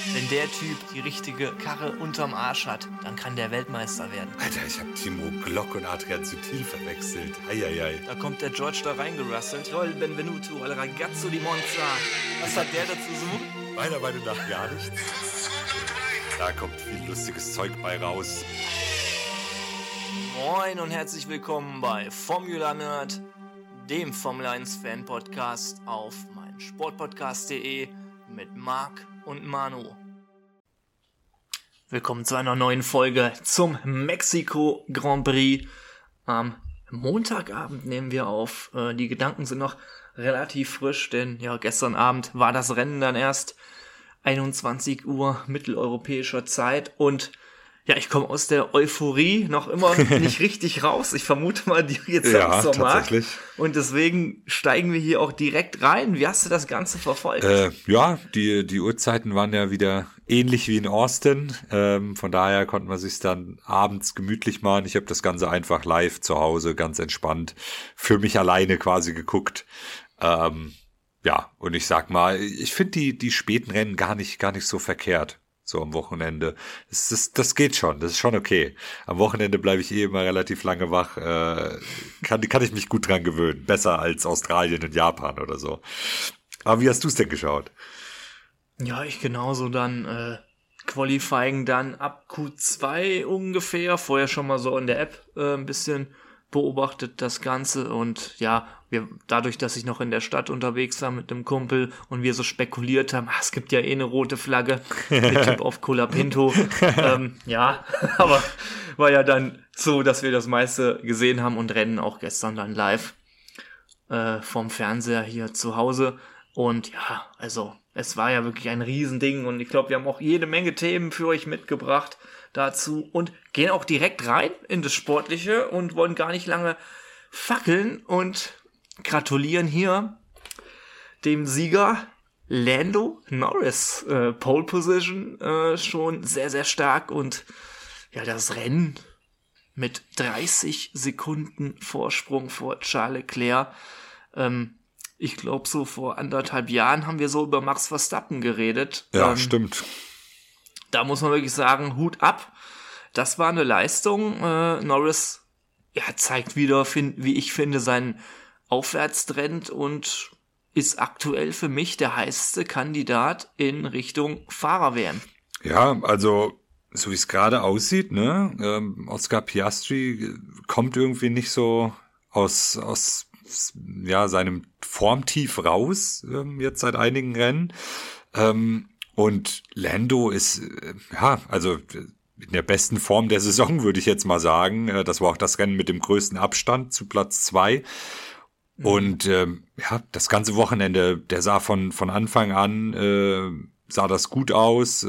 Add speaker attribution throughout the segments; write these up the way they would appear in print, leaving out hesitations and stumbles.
Speaker 1: Wenn der Typ die richtige Karre unterm Arsch hat, dann kann der Weltmeister werden.
Speaker 2: Alter, ich hab Timo Glock und Adrian Sutil verwechselt. Eieiei.
Speaker 1: Da kommt der George da reingerasselt. Joel Benvenuto, al ragazzo di Monza. Was hat der dazu so?
Speaker 2: Meiner Meinung nach gar nichts. Da kommt viel lustiges Zeug bei raus.
Speaker 1: Moin und herzlich willkommen bei Formula Nerd, dem Formel 1 Fan Podcast auf meinsportpodcast.de mit Marc und Manu. Willkommen zu einer neuen Folge zum Mexiko Grand Prix. Am Montagabend nehmen wir auf. Die Gedanken sind noch relativ frisch, denn ja, gestern Abend war das Rennen dann erst 21 Uhr mitteleuropäischer Zeit und ja, ich komme aus der Euphorie noch immer nicht richtig raus. Ich vermute mal, die jetzt
Speaker 2: ja,
Speaker 1: so
Speaker 2: tatsächlich.
Speaker 1: Und deswegen steigen wir hier auch direkt rein. Wie hast du das Ganze verfolgt?
Speaker 2: Ja, die Uhrzeiten waren ja wieder ähnlich wie in Austin. Von daher konnte man sich dann abends gemütlich machen. Ich habe das Ganze einfach live zu Hause, ganz entspannt, für mich alleine quasi geguckt. Ja, und ich sag mal, ich finde die späten Rennen gar nicht so verkehrt. So am Wochenende. Das geht schon, das ist schon okay. Am Wochenende bleibe ich immer relativ lange wach. Kann ich mich gut dran gewöhnen. Besser als Australien und Japan oder so. Aber wie hast du es denn geschaut?
Speaker 1: Ja, ich genauso dann Qualifying dann ab Q2 ungefähr. Vorher schon mal so in der App ein bisschen beobachtet das Ganze und ja, dadurch, dass ich noch in der Stadt unterwegs war mit einem Kumpel und wir so spekuliert haben, es gibt ja eine rote Flagge mit Tipp auf Colapinto. Ja, aber war ja dann so, dass wir das meiste gesehen haben und Rennen auch gestern dann live vom Fernseher hier zu Hause. Und ja, also es war ja wirklich ein Riesending und ich glaube, wir haben auch jede Menge Themen für euch mitgebracht dazu und gehen auch direkt rein in das Sportliche und wollen gar nicht lange fackeln und gratulieren hier dem Sieger Lando Norris. Pole Position schon sehr, sehr stark und ja, das Rennen mit 30 Sekunden Vorsprung vor Charles Leclerc. Ich glaube, so vor 1,5 Jahren haben wir so über Max Verstappen geredet.
Speaker 2: Ja, stimmt.
Speaker 1: Da muss man wirklich sagen, Hut ab. Das war eine Leistung. Norris zeigt wieder, wie ich finde, seinen Aufwärtstrend und ist aktuell für mich der heißeste Kandidat in Richtung Fahrer-WM.
Speaker 2: Ja, also so wie es gerade aussieht, ne? Oscar Piastri kommt irgendwie nicht so aus seinem Formtief raus, jetzt seit einigen Rennen. Und Lando ist, also in der besten Form der Saison, würde ich jetzt mal sagen. Das war auch das Rennen mit dem größten Abstand zu Platz 2. Und das ganze Wochenende, der sah von Anfang an, sah das gut aus,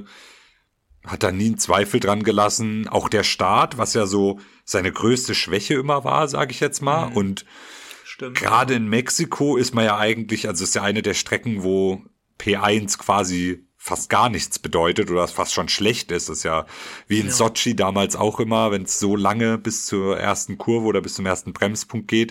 Speaker 2: hat da nie einen Zweifel dran gelassen. Auch der Start, was ja so seine größte Schwäche immer war, sage ich jetzt mal. Und gerade in Mexiko ist man ja eigentlich, also ist ja eine der Strecken, wo P1 quasi fast gar nichts bedeutet oder fast schon schlecht ist. Das ist ja wie in Sochi damals auch immer, wenn es so lange bis zur ersten Kurve oder bis zum ersten Bremspunkt geht,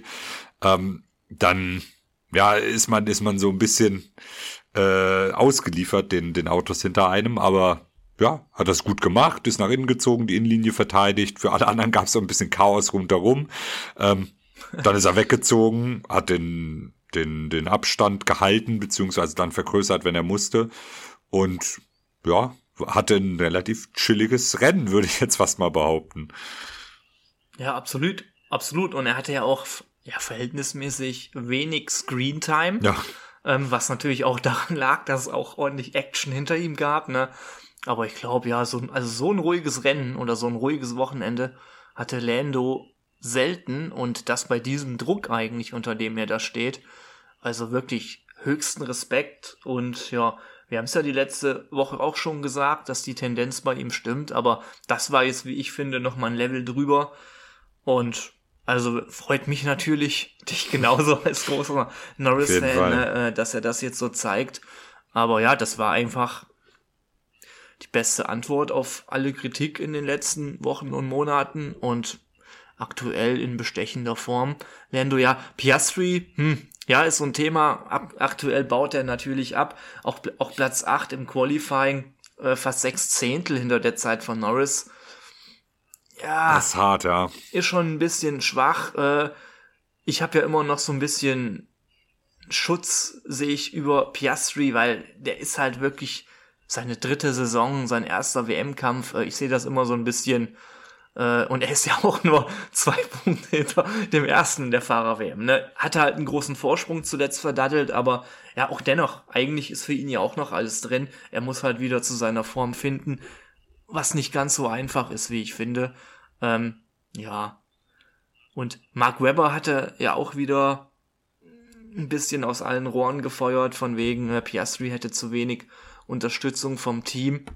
Speaker 2: dann ist man so ein bisschen ausgeliefert den Autos hinter einem, aber ja, hat das gut gemacht, ist nach innen gezogen, die Innenlinie verteidigt, für alle anderen gab es so ein bisschen Chaos rundherum. Dann ist er weggezogen, hat den Abstand gehalten, beziehungsweise dann vergrößert, wenn er musste. Und ja, hatte ein relativ chilliges Rennen, würde ich jetzt fast mal behaupten.
Speaker 1: Ja, absolut. Und er hatte ja auch verhältnismäßig wenig Screentime. Ja. Was natürlich auch daran lag, dass es auch ordentlich Action hinter ihm gab, ne? Aber ich glaube, ja, so ein ruhiges Rennen oder so ein ruhiges Wochenende hatte Lando selten und das bei diesem Druck eigentlich, unter dem er da steht. Also wirklich höchsten Respekt und ja, wir haben es ja die letzte Woche auch schon gesagt, dass die Tendenz bei ihm stimmt, aber das war jetzt, wie ich finde, nochmal ein Level drüber und also freut mich natürlich, dich genauso als großer Norris-Fan, dass er das jetzt so zeigt, aber ja, das war einfach die beste Antwort auf alle Kritik in den letzten Wochen und Monaten und aktuell in bestechender Form. Lando, ja, Piastri, ist so ein Thema. Aktuell baut er natürlich ab. Auch Platz 8 im Qualifying fast 6 Zehntel hinter der Zeit von Norris. Ja,
Speaker 2: Das ist hart, ja.
Speaker 1: ist schon ein bisschen schwach. Ich habe ja immer noch so ein bisschen Schutz, sehe ich, über Piastri, weil der ist halt wirklich seine 3. Saison, sein erster WM-Kampf. Ich sehe das immer so ein bisschen. Und er ist ja auch nur 2 Punkte hinter dem ersten der Fahrer-WM. Ne? Hatte halt einen großen Vorsprung zuletzt verdattelt, aber ja, auch dennoch, eigentlich ist für ihn ja auch noch alles drin. Er muss halt wieder zu seiner Form finden, was nicht ganz so einfach ist, wie ich finde. Ja. Und Mark Webber hatte ja auch wieder ein bisschen aus allen Rohren gefeuert, von wegen Piastri hätte zu wenig Unterstützung vom Team.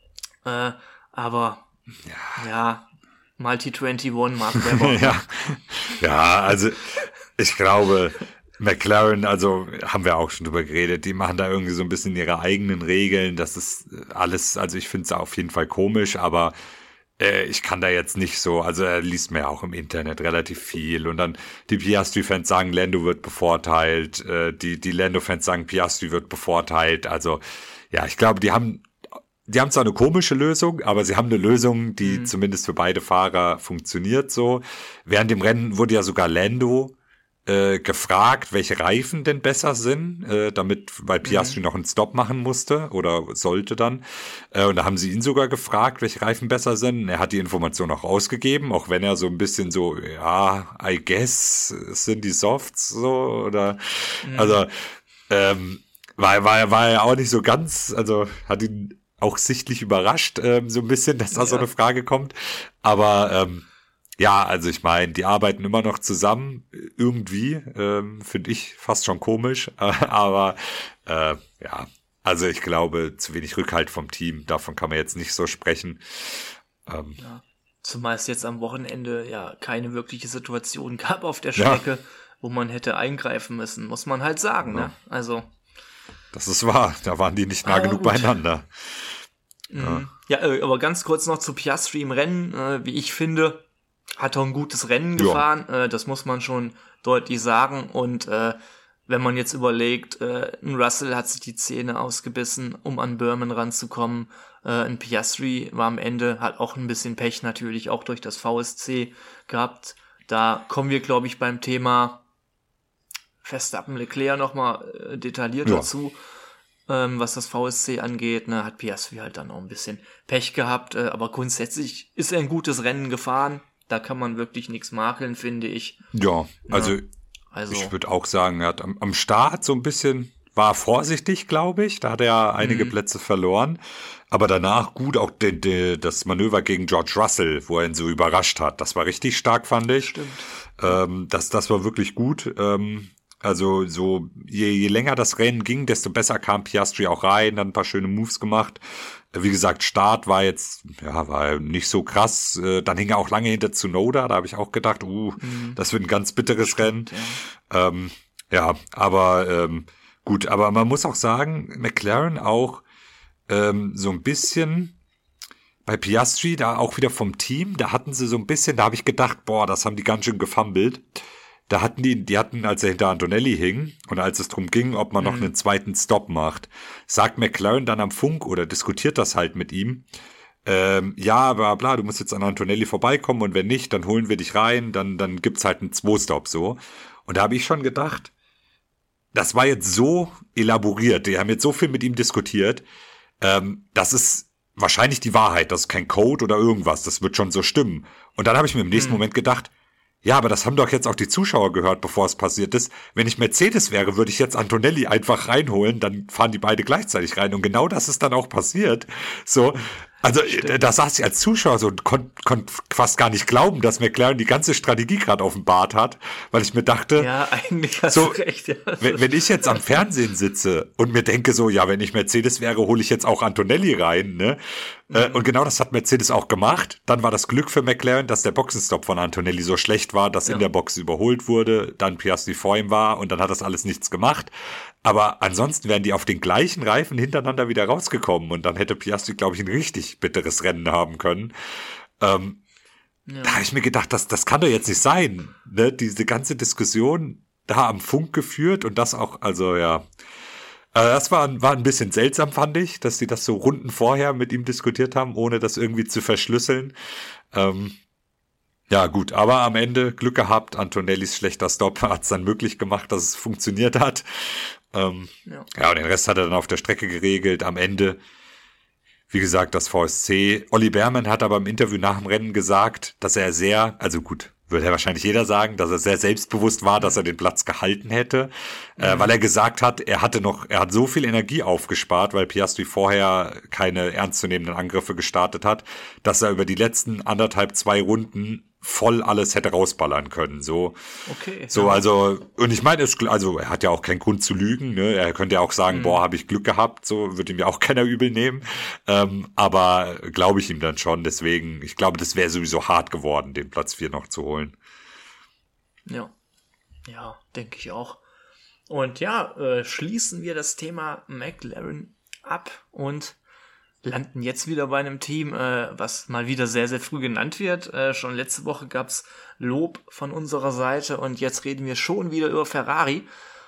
Speaker 1: Aber ja, Multi 21, Mark Webber.
Speaker 2: Ja, also ich glaube, McLaren, also haben wir auch schon drüber geredet, die machen da irgendwie so ein bisschen ihre eigenen Regeln. Das ist alles, also ich finde es auf jeden Fall komisch, aber ich kann da jetzt nicht so, also er liest mir ja auch im Internet relativ viel und dann die Piastri-Fans sagen, Lando wird bevorteilt, die Lando-Fans sagen, Piastri wird bevorteilt. Also ja, ich glaube, die haben zwar eine komische Lösung, aber sie haben eine Lösung, die zumindest für beide Fahrer funktioniert so. Während dem Rennen wurde ja sogar Lando gefragt, welche Reifen denn besser sind, weil Piastri noch einen Stop machen musste oder sollte dann. Und da haben sie ihn sogar gefragt, welche Reifen besser sind. Er hat die Information auch ausgegeben, auch wenn er so ein bisschen so, ja, I guess, sind die Softs so oder also war er auch nicht so ganz, also hat ihn auch sichtlich überrascht, so ein bisschen, dass da so eine Frage kommt. Aber ja, also ich meine, die arbeiten immer noch zusammen, irgendwie, finde ich fast schon komisch, aber ja, also ich glaube, zu wenig Rückhalt vom Team, davon kann man jetzt nicht so sprechen.
Speaker 1: Ja. Zumal es jetzt am Wochenende ja keine wirkliche Situation gab auf der Strecke, wo man hätte eingreifen müssen, muss man halt sagen, ne? Also.
Speaker 2: Das ist wahr, da waren die nicht nah genug beieinander.
Speaker 1: Ja, aber ganz kurz noch zu Piastri im Rennen, wie ich finde, hat er ein gutes Rennen gefahren, das muss man schon deutlich sagen. Und wenn man jetzt überlegt, ein Russell hat sich die Zähne ausgebissen, um an Burman ranzukommen. Ein Piastri war am Ende, hat auch ein bisschen Pech natürlich, auch durch das VSC gehabt. Da kommen wir, glaube ich, beim Thema Verstappen Leclerc nochmal detaillierter zu. Was das VSC angeht, ne, hat Piastri halt dann auch ein bisschen Pech gehabt. Aber grundsätzlich ist er ein gutes Rennen gefahren. Da kann man wirklich nichts makeln, finde ich.
Speaker 2: Ja, also ich würde auch sagen, er hat am Start so ein bisschen, war vorsichtig, glaube ich. Da hat er einige Plätze verloren. Aber danach gut auch das Manöver gegen George Russell, wo er ihn so überrascht hat. Das war richtig stark, fand ich.
Speaker 1: Stimmt.
Speaker 2: Das war wirklich gut. Also so je länger das Rennen ging, desto besser kam Piastri auch rein, dann ein paar schöne Moves gemacht. Wie gesagt, Start war jetzt, war nicht so krass. Dann hing er auch lange hinter Tsunoda, da habe ich auch gedacht, das wird ein ganz bitteres Rennen. Aber gut, aber man muss auch sagen, McLaren auch so ein bisschen bei Piastri, da auch wieder vom Team, da hatten sie so ein bisschen, da habe ich gedacht, das haben die ganz schön gefummelt. Da hatten die hatten, als er hinter Antonelli hing und als es drum ging, ob man noch einen zweiten Stop macht, sagt McLaren dann am Funk oder diskutiert das halt mit ihm. Bla bla, du musst jetzt an Antonelli vorbeikommen und wenn nicht, dann holen wir dich rein, dann gibt's halt einen 2-Stop so. Und da habe ich schon gedacht, das war jetzt so elaboriert, die haben jetzt so viel mit ihm diskutiert, das ist wahrscheinlich die Wahrheit, das ist kein Code oder irgendwas, das wird schon so stimmen. Und dann habe ich mir im nächsten Moment gedacht, ja, aber das haben doch jetzt auch die Zuschauer gehört, bevor es passiert ist. Wenn ich Mercedes wäre, würde ich jetzt Antonelli einfach reinholen, dann fahren die beide gleichzeitig rein. Und genau das ist dann auch passiert. So, also da saß ich als Zuschauer so und konnte fast gar nicht glauben, dass McLaren die ganze Strategie gerade offenbart hat, weil ich mir dachte,
Speaker 1: ja, eigentlich hast du recht. Ja.
Speaker 2: Wenn ich jetzt am Fernsehen sitze und mir denke so, ja, wenn ich Mercedes wäre, hole ich jetzt auch Antonelli rein, ne? Und genau das hat Mercedes auch gemacht. Dann war das Glück für McLaren, dass der Boxenstopp von Antonelli so schlecht war, dass in der Box überholt wurde, dann Piastri vor ihm war und dann hat das alles nichts gemacht. Aber ansonsten wären die auf den gleichen Reifen hintereinander wieder rausgekommen und dann hätte Piastri, glaube ich, ein richtig bitteres Rennen haben können. Da habe ich mir gedacht, das kann doch jetzt nicht sein, ne? Diese ganze Diskussion da am Funk geführt und das auch, also ja. Also das war ein bisschen seltsam, fand ich, dass die das so Runden vorher mit ihm diskutiert haben, ohne das irgendwie zu verschlüsseln. Ja gut, aber am Ende Glück gehabt, Antonellis schlechter Stop hat es dann möglich gemacht, dass es funktioniert hat. Ja, und den Rest hat er dann auf der Strecke geregelt. Am Ende, wie gesagt, das VSC. Olli Behrmann hat aber im Interview nach dem Rennen gesagt, dass er also gut, würde ja wahrscheinlich jeder sagen, dass er sehr selbstbewusst war, dass er den Platz gehalten hätte, weil er gesagt hat, er hat so viel Energie aufgespart, weil Piastri vorher keine ernstzunehmenden Angriffe gestartet hat, dass er über die letzten 2 Runden voll alles hätte rausballern können, so.
Speaker 1: Okay.
Speaker 2: So, also, und ich meine, er hat ja auch keinen Grund zu lügen, ne, er könnte ja auch sagen, habe ich Glück gehabt, so, wird ihm ja auch keiner übel nehmen, aber glaube ich ihm dann schon, deswegen, ich glaube, das wäre sowieso hart geworden, den Platz 4 noch zu holen.
Speaker 1: Ja, denke ich auch. Und schließen wir das Thema McLaren ab und landen jetzt wieder bei einem Team, was mal wieder sehr, sehr früh genannt wird. Schon letzte Woche gab's Lob von unserer Seite und jetzt reden wir schon wieder über Ferrari.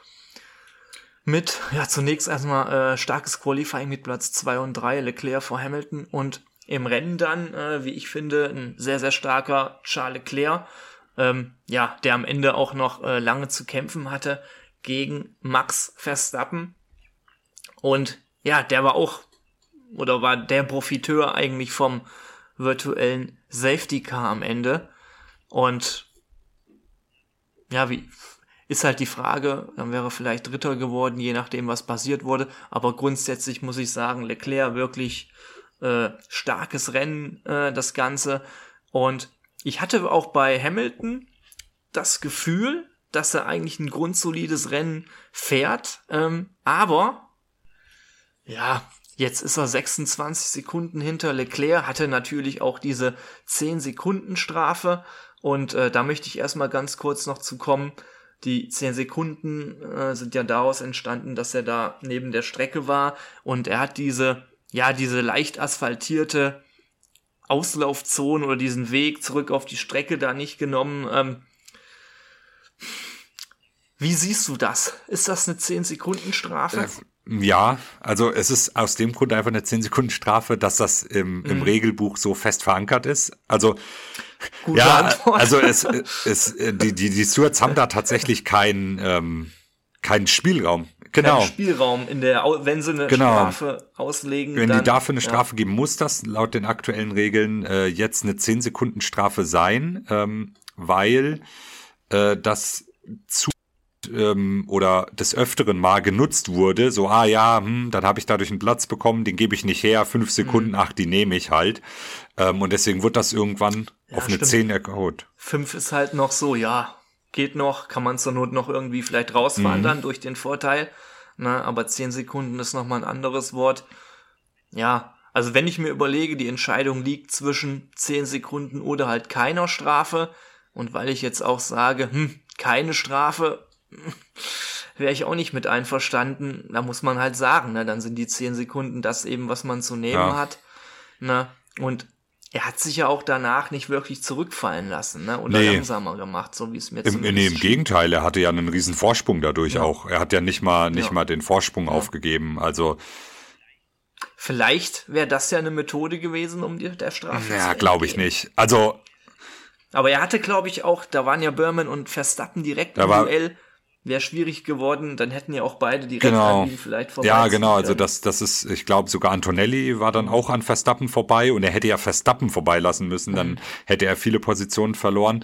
Speaker 1: Mit, zunächst erstmal starkes Qualifying mit Platz 2 und 3, Leclerc vor Hamilton und im Rennen dann, wie ich finde, ein sehr, sehr starker Charles Leclerc, der am Ende auch noch lange zu kämpfen hatte gegen Max Verstappen. Und der war der Profiteur eigentlich vom virtuellen Safety Car am Ende. Und wie ist halt die Frage, dann wäre vielleicht Dritter geworden, je nachdem, was passiert wurde. Aber grundsätzlich muss ich sagen, Leclerc wirklich starkes Rennen, das Ganze. Und ich hatte auch bei Hamilton das Gefühl, dass er eigentlich ein grundsolides Rennen fährt. Aber jetzt ist er 26 Sekunden hinter Leclerc, hatte natürlich auch diese 10-Sekunden-Strafe und da möchte ich erstmal ganz kurz noch zu kommen. Die 10 Sekunden sind ja daraus entstanden, dass er da neben der Strecke war und er hat diese leicht asphaltierte Auslaufzone oder diesen Weg zurück auf die Strecke da nicht genommen. Wie siehst du das? Ist das eine 10-Sekunden-Strafe?
Speaker 2: Ja, also es ist aus dem Grund einfach eine 10-Sekunden-Strafe, dass das im Regelbuch so fest verankert ist. Also
Speaker 1: Gute Antwort.
Speaker 2: Also die Stewards haben da tatsächlich keinen Spielraum. Genau.
Speaker 1: Keinen Spielraum wenn sie eine Strafe auslegen.
Speaker 2: Wenn die dafür eine Strafe geben, muss das laut den aktuellen Regeln jetzt eine 10-Sekunden-Strafe sein, weil das zu oder des Öfteren mal genutzt wurde, so, dann habe ich dadurch einen Platz bekommen, den gebe ich nicht her, 5 Sekunden, die nehme ich halt. Und deswegen wird das irgendwann auf eine 10 erhöht.
Speaker 1: 5 ist halt noch so, geht noch, kann man zur Not noch irgendwie vielleicht rausfahren dann durch den Vorteil, aber 10 Sekunden ist nochmal ein anderes Wort. Ja, also wenn ich mir überlege, die Entscheidung liegt zwischen 10 Sekunden oder halt keiner Strafe und weil ich jetzt auch sage, keine Strafe, wäre ich auch nicht mit einverstanden. Da muss man halt sagen, dann sind die 10 Sekunden das eben, was man zu nehmen hat. Und er hat sich ja auch danach nicht wirklich zurückfallen lassen, oder langsamer gemacht, so wie es mir zumindest
Speaker 2: im Gegenteil, er hatte ja einen riesen Vorsprung dadurch auch. Er hat ja nicht mal den Vorsprung aufgegeben, also
Speaker 1: vielleicht wäre das ja eine Methode gewesen, um der Strafe zu entgehen.
Speaker 2: Glaube ich nicht. Also
Speaker 1: aber er hatte, glaube ich, auch, da waren ja Behrmann und Verstappen direkt im Duell. Wäre schwierig geworden, dann hätten ja auch beide direkt an ihm vielleicht vorbei.
Speaker 2: Ja, genau, also das ist, ich glaube, sogar Antonelli war dann auch an Verstappen vorbei und er hätte ja Verstappen vorbeilassen müssen, dann hätte er viele Positionen verloren.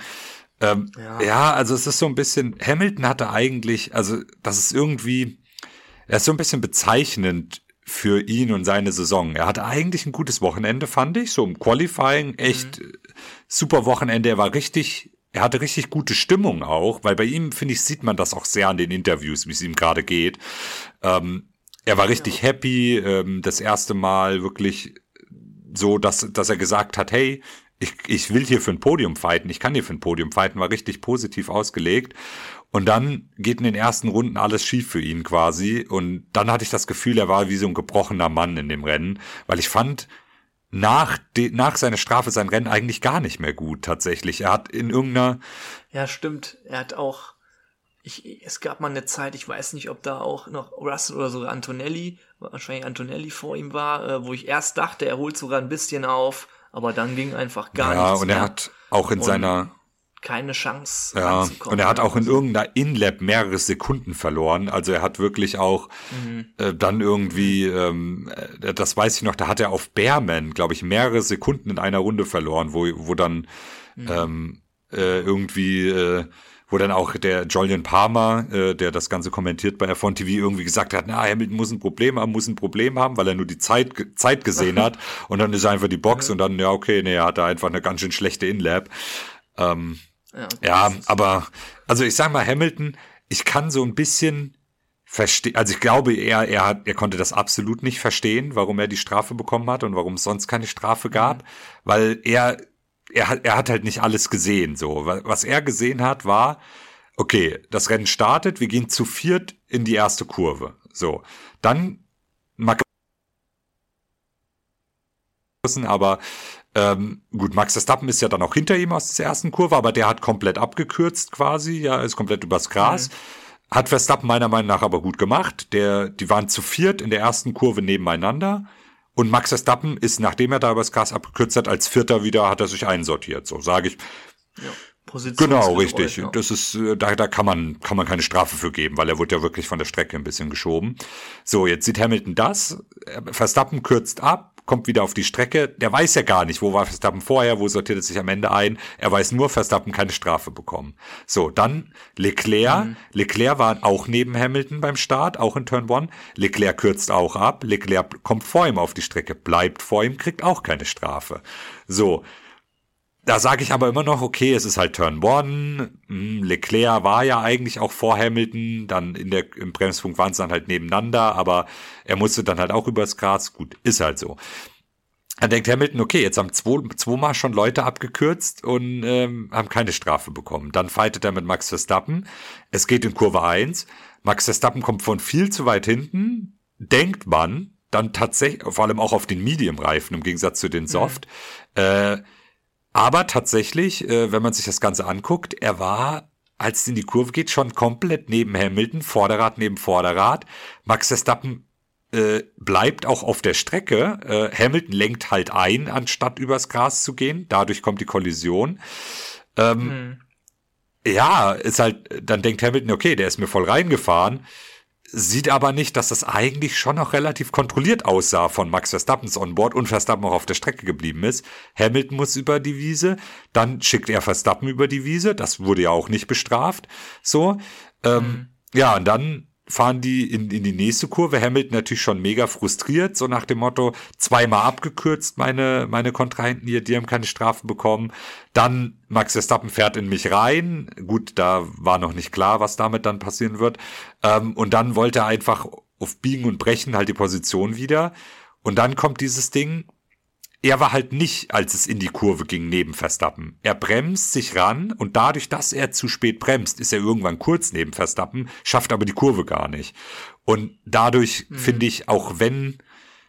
Speaker 2: Also es ist so ein bisschen, Hamilton hatte eigentlich, also das ist irgendwie, er ist so ein bisschen bezeichnend für ihn und seine Saison. Er hatte eigentlich ein gutes Wochenende, fand ich, so im Qualifying, echt super Wochenende, er hatte richtig gute Stimmung auch, weil bei ihm, finde ich, sieht man das auch sehr an den Interviews, wie es ihm gerade geht. Er war richtig happy, das erste Mal wirklich so, dass er gesagt hat, hey, ich will hier für ein Podium fighten, ich kann hier für ein Podium fighten, war richtig positiv ausgelegt. Und dann geht in den ersten Runden alles schief für ihn quasi. Und dann hatte ich das Gefühl, er war wie so ein gebrochener Mann in dem Rennen, weil ich fand, nach seiner Strafe sein Rennen eigentlich gar nicht mehr gut, tatsächlich. Er hat in irgendeiner...
Speaker 1: Ja, stimmt. Er hat auch... es gab mal eine Zeit, ich weiß nicht, ob da auch noch Russell oder sogar Antonelli, wahrscheinlich Antonelli vor ihm war, wo ich erst dachte, er holt sogar ein bisschen auf, aber dann ging einfach gar nichts mehr.
Speaker 2: Ja, und er hat auch in seiner...
Speaker 1: keine Chance
Speaker 2: ranzukommen. Und er hat auch in irgendeiner In-Lab mehrere Sekunden verloren. Also er hat wirklich auch dann irgendwie, das weiß ich noch, da hat er auf Bearman, glaube ich, mehrere Sekunden in einer Runde verloren, wo dann wo dann auch der Jolyon Palmer, der das Ganze kommentiert bei F1 TV, irgendwie gesagt hat, Hamilton muss ein Problem haben, weil er nur die Zeit gesehen hat. Und dann ist einfach die Box und dann, er hatte einfach eine ganz schön schlechte In-Lab. Aber, also ich sag mal, Hamilton, ich kann so ein bisschen verstehen, also ich glaube, er konnte das absolut nicht verstehen, warum er die Strafe bekommen hat und warum es sonst keine Strafe gab, weil er hat halt nicht alles gesehen, so. Was er gesehen hat, war, okay, das Rennen startet, wir gehen zu viert in die erste Kurve, so. Dann aber gut, Max Verstappen ist ja dann auch hinter ihm aus der ersten Kurve, aber der hat komplett abgekürzt quasi, ist komplett übers Gras. Hat Verstappen meiner Meinung nach aber gut gemacht. Die waren zu viert in der ersten Kurve nebeneinander und Max Verstappen ist, nachdem er da übers Gras abgekürzt hat, als Vierter wieder, hat er sich einsortiert, so sage ich.
Speaker 1: Ja,
Speaker 2: genau, richtig. Ja. Das ist, da kann man keine Strafe für geben, weil er wurde ja wirklich von der Strecke ein bisschen geschoben. So, jetzt sieht Hamilton das. Verstappen kürzt ab, kommt wieder auf die Strecke. Der weiß ja gar nicht, wo war Verstappen vorher, wo sortiert es sich am Ende ein. Er weiß nur, Verstappen keine Strafe bekommen. So, dann Leclerc. Leclerc war auch neben Hamilton beim Start, auch in Turn 1. Leclerc kürzt auch ab. Leclerc kommt vor ihm auf die Strecke, bleibt vor ihm, kriegt auch keine Strafe. So. Da sage ich aber immer noch, okay, es ist halt Turn 1. Leclerc war ja eigentlich auch vor Hamilton, dann im Bremspunkt waren es dann halt nebeneinander, aber er musste dann halt auch übers Gras. Gut, ist halt so. Dann denkt Hamilton, okay, jetzt haben zweimal schon Leute abgekürzt und haben keine Strafe bekommen. Dann fightet er mit Max Verstappen. Es geht in Kurve 1. Max Verstappen kommt von viel zu weit hinten, denkt man, dann tatsächlich, vor allem auch auf den Medium-Reifen im Gegensatz zu den Soft, aber tatsächlich, wenn man sich das Ganze anguckt, er war, als es in die Kurve geht, schon komplett neben Hamilton, Vorderrad neben Vorderrad. Max Verstappen bleibt auch auf der Strecke. Hamilton lenkt halt ein, anstatt übers Gras zu gehen. Dadurch kommt die Kollision. Ja, ist halt, dann denkt Hamilton, okay, der ist mir voll reingefahren. Sieht aber nicht, dass das eigentlich schon noch relativ kontrolliert aussah von Max Verstappens Onboard und Verstappen auch auf der Strecke geblieben ist. Hamilton muss über die Wiese, dann schickt er Verstappen über die Wiese, das wurde ja auch nicht bestraft. So, ja, und dann fahren die in die nächste Kurve. Hamilton natürlich schon mega frustriert, so nach dem Motto, zweimal abgekürzt, meine Kontrahenten hier, die haben keine Strafe bekommen. Dann Max Verstappen fährt in mich rein. Gut, da war noch nicht klar, was damit dann passieren wird. Und dann wollte er einfach auf Biegen und Brechen halt die Position wieder. Und dann kommt dieses Ding, er war halt nicht, als es in die Kurve ging, neben Verstappen. Er bremst sich ran und dadurch, dass er zu spät bremst, ist er irgendwann kurz neben Verstappen, schafft aber die Kurve gar nicht. Und dadurch finde ich, auch wenn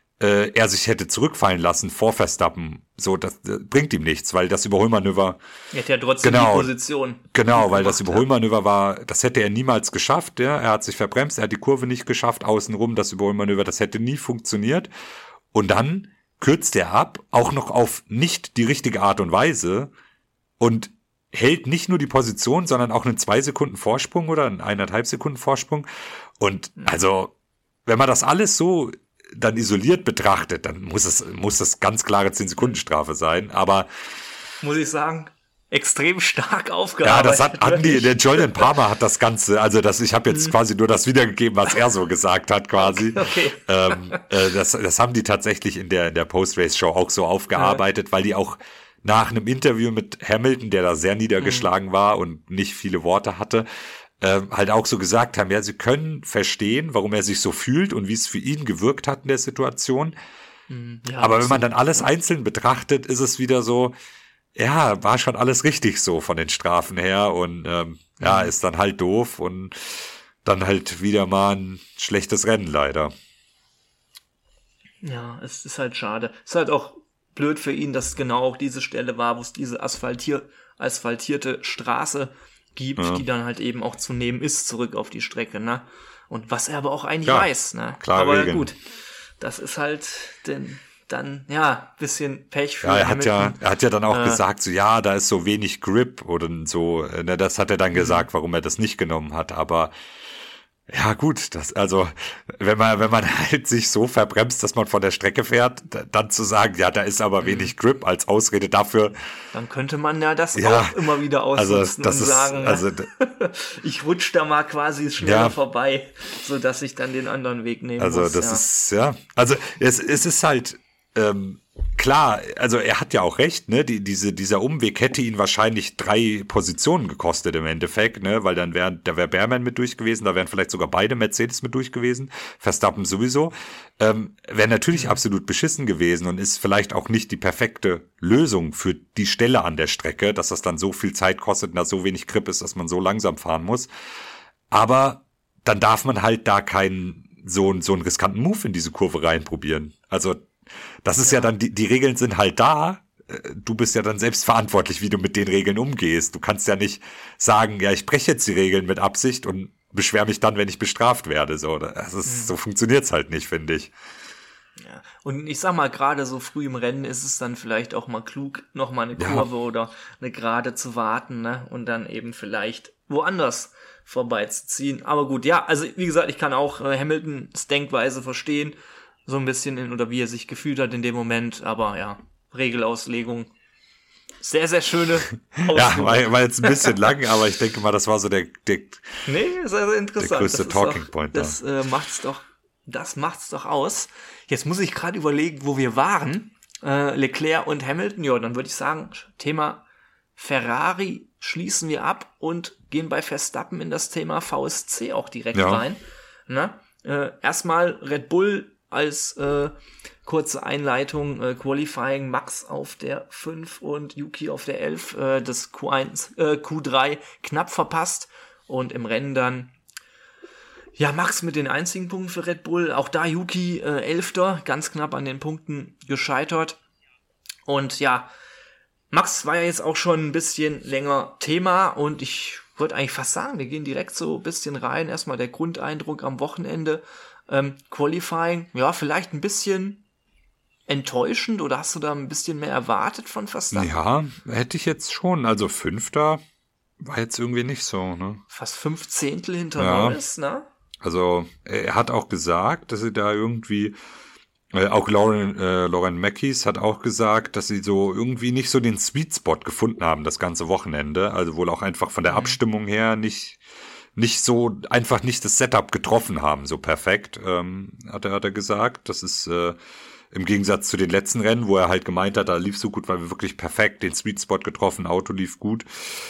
Speaker 2: er sich hätte zurückfallen lassen vor Verstappen, so, das bringt ihm nichts, weil das Überholmanöver...
Speaker 1: Er hätte ja trotzdem die Position.
Speaker 2: Genau, weil das Überholmanöver war, das hätte er niemals geschafft. Ja? Er hat sich verbremst, er hat die Kurve nicht geschafft, außenrum, das Überholmanöver, das hätte nie funktioniert. Und dann kürzt er ab, auch noch auf nicht die richtige Art und Weise und hält nicht nur die Position, sondern auch einen 2 Sekunden Vorsprung oder einen 1,5 Sekunden Vorsprung. Und also, wenn man das alles so dann isoliert betrachtet, dann muss das ganz klare 10-Sekunden-Strafe sein, aber
Speaker 1: muss ich sagen, extrem stark aufgearbeitet.
Speaker 2: Ja, das der Jolyon Palmer hat das Ganze, also ich habe jetzt quasi nur das wiedergegeben, was er so gesagt hat quasi.
Speaker 1: Okay.
Speaker 2: Das haben die tatsächlich in der Post-Race-Show auch so aufgearbeitet, weil die auch nach einem Interview mit Hamilton, der da sehr niedergeschlagen war und nicht viele Worte hatte, halt auch so gesagt haben, ja, sie können verstehen, warum er sich so fühlt und wie es für ihn gewirkt hat in der Situation. Ja, aber wenn man dann alles einzeln betrachtet, ist es wieder so, ja, war schon alles richtig so von den Strafen her und ist dann halt doof und dann halt wieder mal ein schlechtes Rennen leider.
Speaker 1: Ja, es ist halt schade. Es ist halt auch blöd für ihn, dass genau auch diese Stelle war, wo es diese asphaltierte Straße gibt, die dann halt eben auch zu nehmen ist, zurück auf die Strecke, ne? Und was er aber auch eigentlich weiß, ne?
Speaker 2: Klar,
Speaker 1: aber
Speaker 2: Regeln.
Speaker 1: Gut, das ist halt dann, bisschen Pech für
Speaker 2: er
Speaker 1: Hamilton.
Speaker 2: hat ja dann auch gesagt, so, ja, da ist so wenig Grip oder so, ne, das hat er dann gesagt, warum er das nicht genommen hat, aber ja, gut, also, wenn man halt sich so verbremst, dass man von der Strecke fährt, dann zu sagen, ja, da ist aber wenig Grip als Ausrede dafür.
Speaker 1: Dann könnte man ja das auch immer wieder ausnutzen und sagen, ich rutsch da mal quasi schneller vorbei, so dass ich dann den anderen Weg nehmen muss.
Speaker 2: Also, das ist, also, es ist halt, klar, also er hat ja auch recht, ne? Dieser Umweg hätte ihn wahrscheinlich 3 Positionen gekostet im Endeffekt, ne? Weil da wäre Behrmann mit durch gewesen, da wären vielleicht sogar beide Mercedes mit durch gewesen, Verstappen sowieso. Wäre natürlich absolut beschissen gewesen und ist vielleicht auch nicht die perfekte Lösung für die Stelle an der Strecke, dass das dann so viel Zeit kostet und da so wenig Grip ist, dass man so langsam fahren muss. Aber dann darf man halt da keinen so einen riskanten Move in diese Kurve reinprobieren. Also das ist ja dann, die Regeln sind halt da. Du bist ja dann selbst verantwortlich, wie du mit den Regeln umgehst. Du kannst ja nicht sagen, ja, ich breche jetzt die Regeln mit Absicht und beschwere mich dann, wenn ich bestraft werde. So funktioniert's halt nicht, finde ich.
Speaker 1: Ja. Und ich sag mal, gerade so früh im Rennen ist es dann vielleicht auch mal klug, noch mal eine Kurve oder eine Gerade zu warten, ne? Und dann eben vielleicht woanders vorbeizuziehen. Aber gut, ja, also wie gesagt, ich kann auch Hamiltons Denkweise verstehen, so ein bisschen oder wie er sich gefühlt hat in dem Moment, aber ja, Regelauslegung. Sehr, sehr schöne Auslegung.
Speaker 2: Ja, war jetzt ein bisschen lang, aber ich denke mal, das war so der
Speaker 1: sehr, sehr interessant.
Speaker 2: Der größte Talking Point da.
Speaker 1: Das macht's doch aus. Jetzt muss ich gerade überlegen, wo wir waren. Leclerc und Hamilton, ja, dann würde ich sagen, Thema Ferrari schließen wir ab und gehen bei Verstappen in das Thema VSC auch direkt rein. Na? Erstmal Red Bull als kurze Einleitung, Qualifying, Max auf der 5 und Yuki auf der 11, das Q3 knapp verpasst und im Rennen dann Max mit den einzigen Punkten für Red Bull, auch da Yuki 11. ganz knapp an den Punkten gescheitert und Max war ja jetzt auch schon ein bisschen länger Thema und ich würde eigentlich fast sagen, wir gehen direkt so ein bisschen rein, erstmal der Grundeindruck am Wochenende. Qualifying, vielleicht ein bisschen enttäuschend oder hast du da ein bisschen mehr erwartet von Verstappen?
Speaker 2: Ja, hätte ich jetzt schon. Also 5. war jetzt irgendwie nicht so, ne?
Speaker 1: Fast 5 Zehntel hinter Norris, ne?
Speaker 2: Also er hat auch gesagt, dass sie da irgendwie, auch Lauren Mackies hat auch gesagt, dass sie so irgendwie nicht so den Sweet Spot gefunden haben das ganze Wochenende. Also wohl auch einfach von der Abstimmung her nicht so, einfach nicht das Setup getroffen haben, so perfekt, hat er gesagt. Das ist im Gegensatz zu den letzten Rennen, wo er halt gemeint hat, da lief so gut, weil wir wirklich perfekt den Sweet Spot getroffen, Auto lief gut.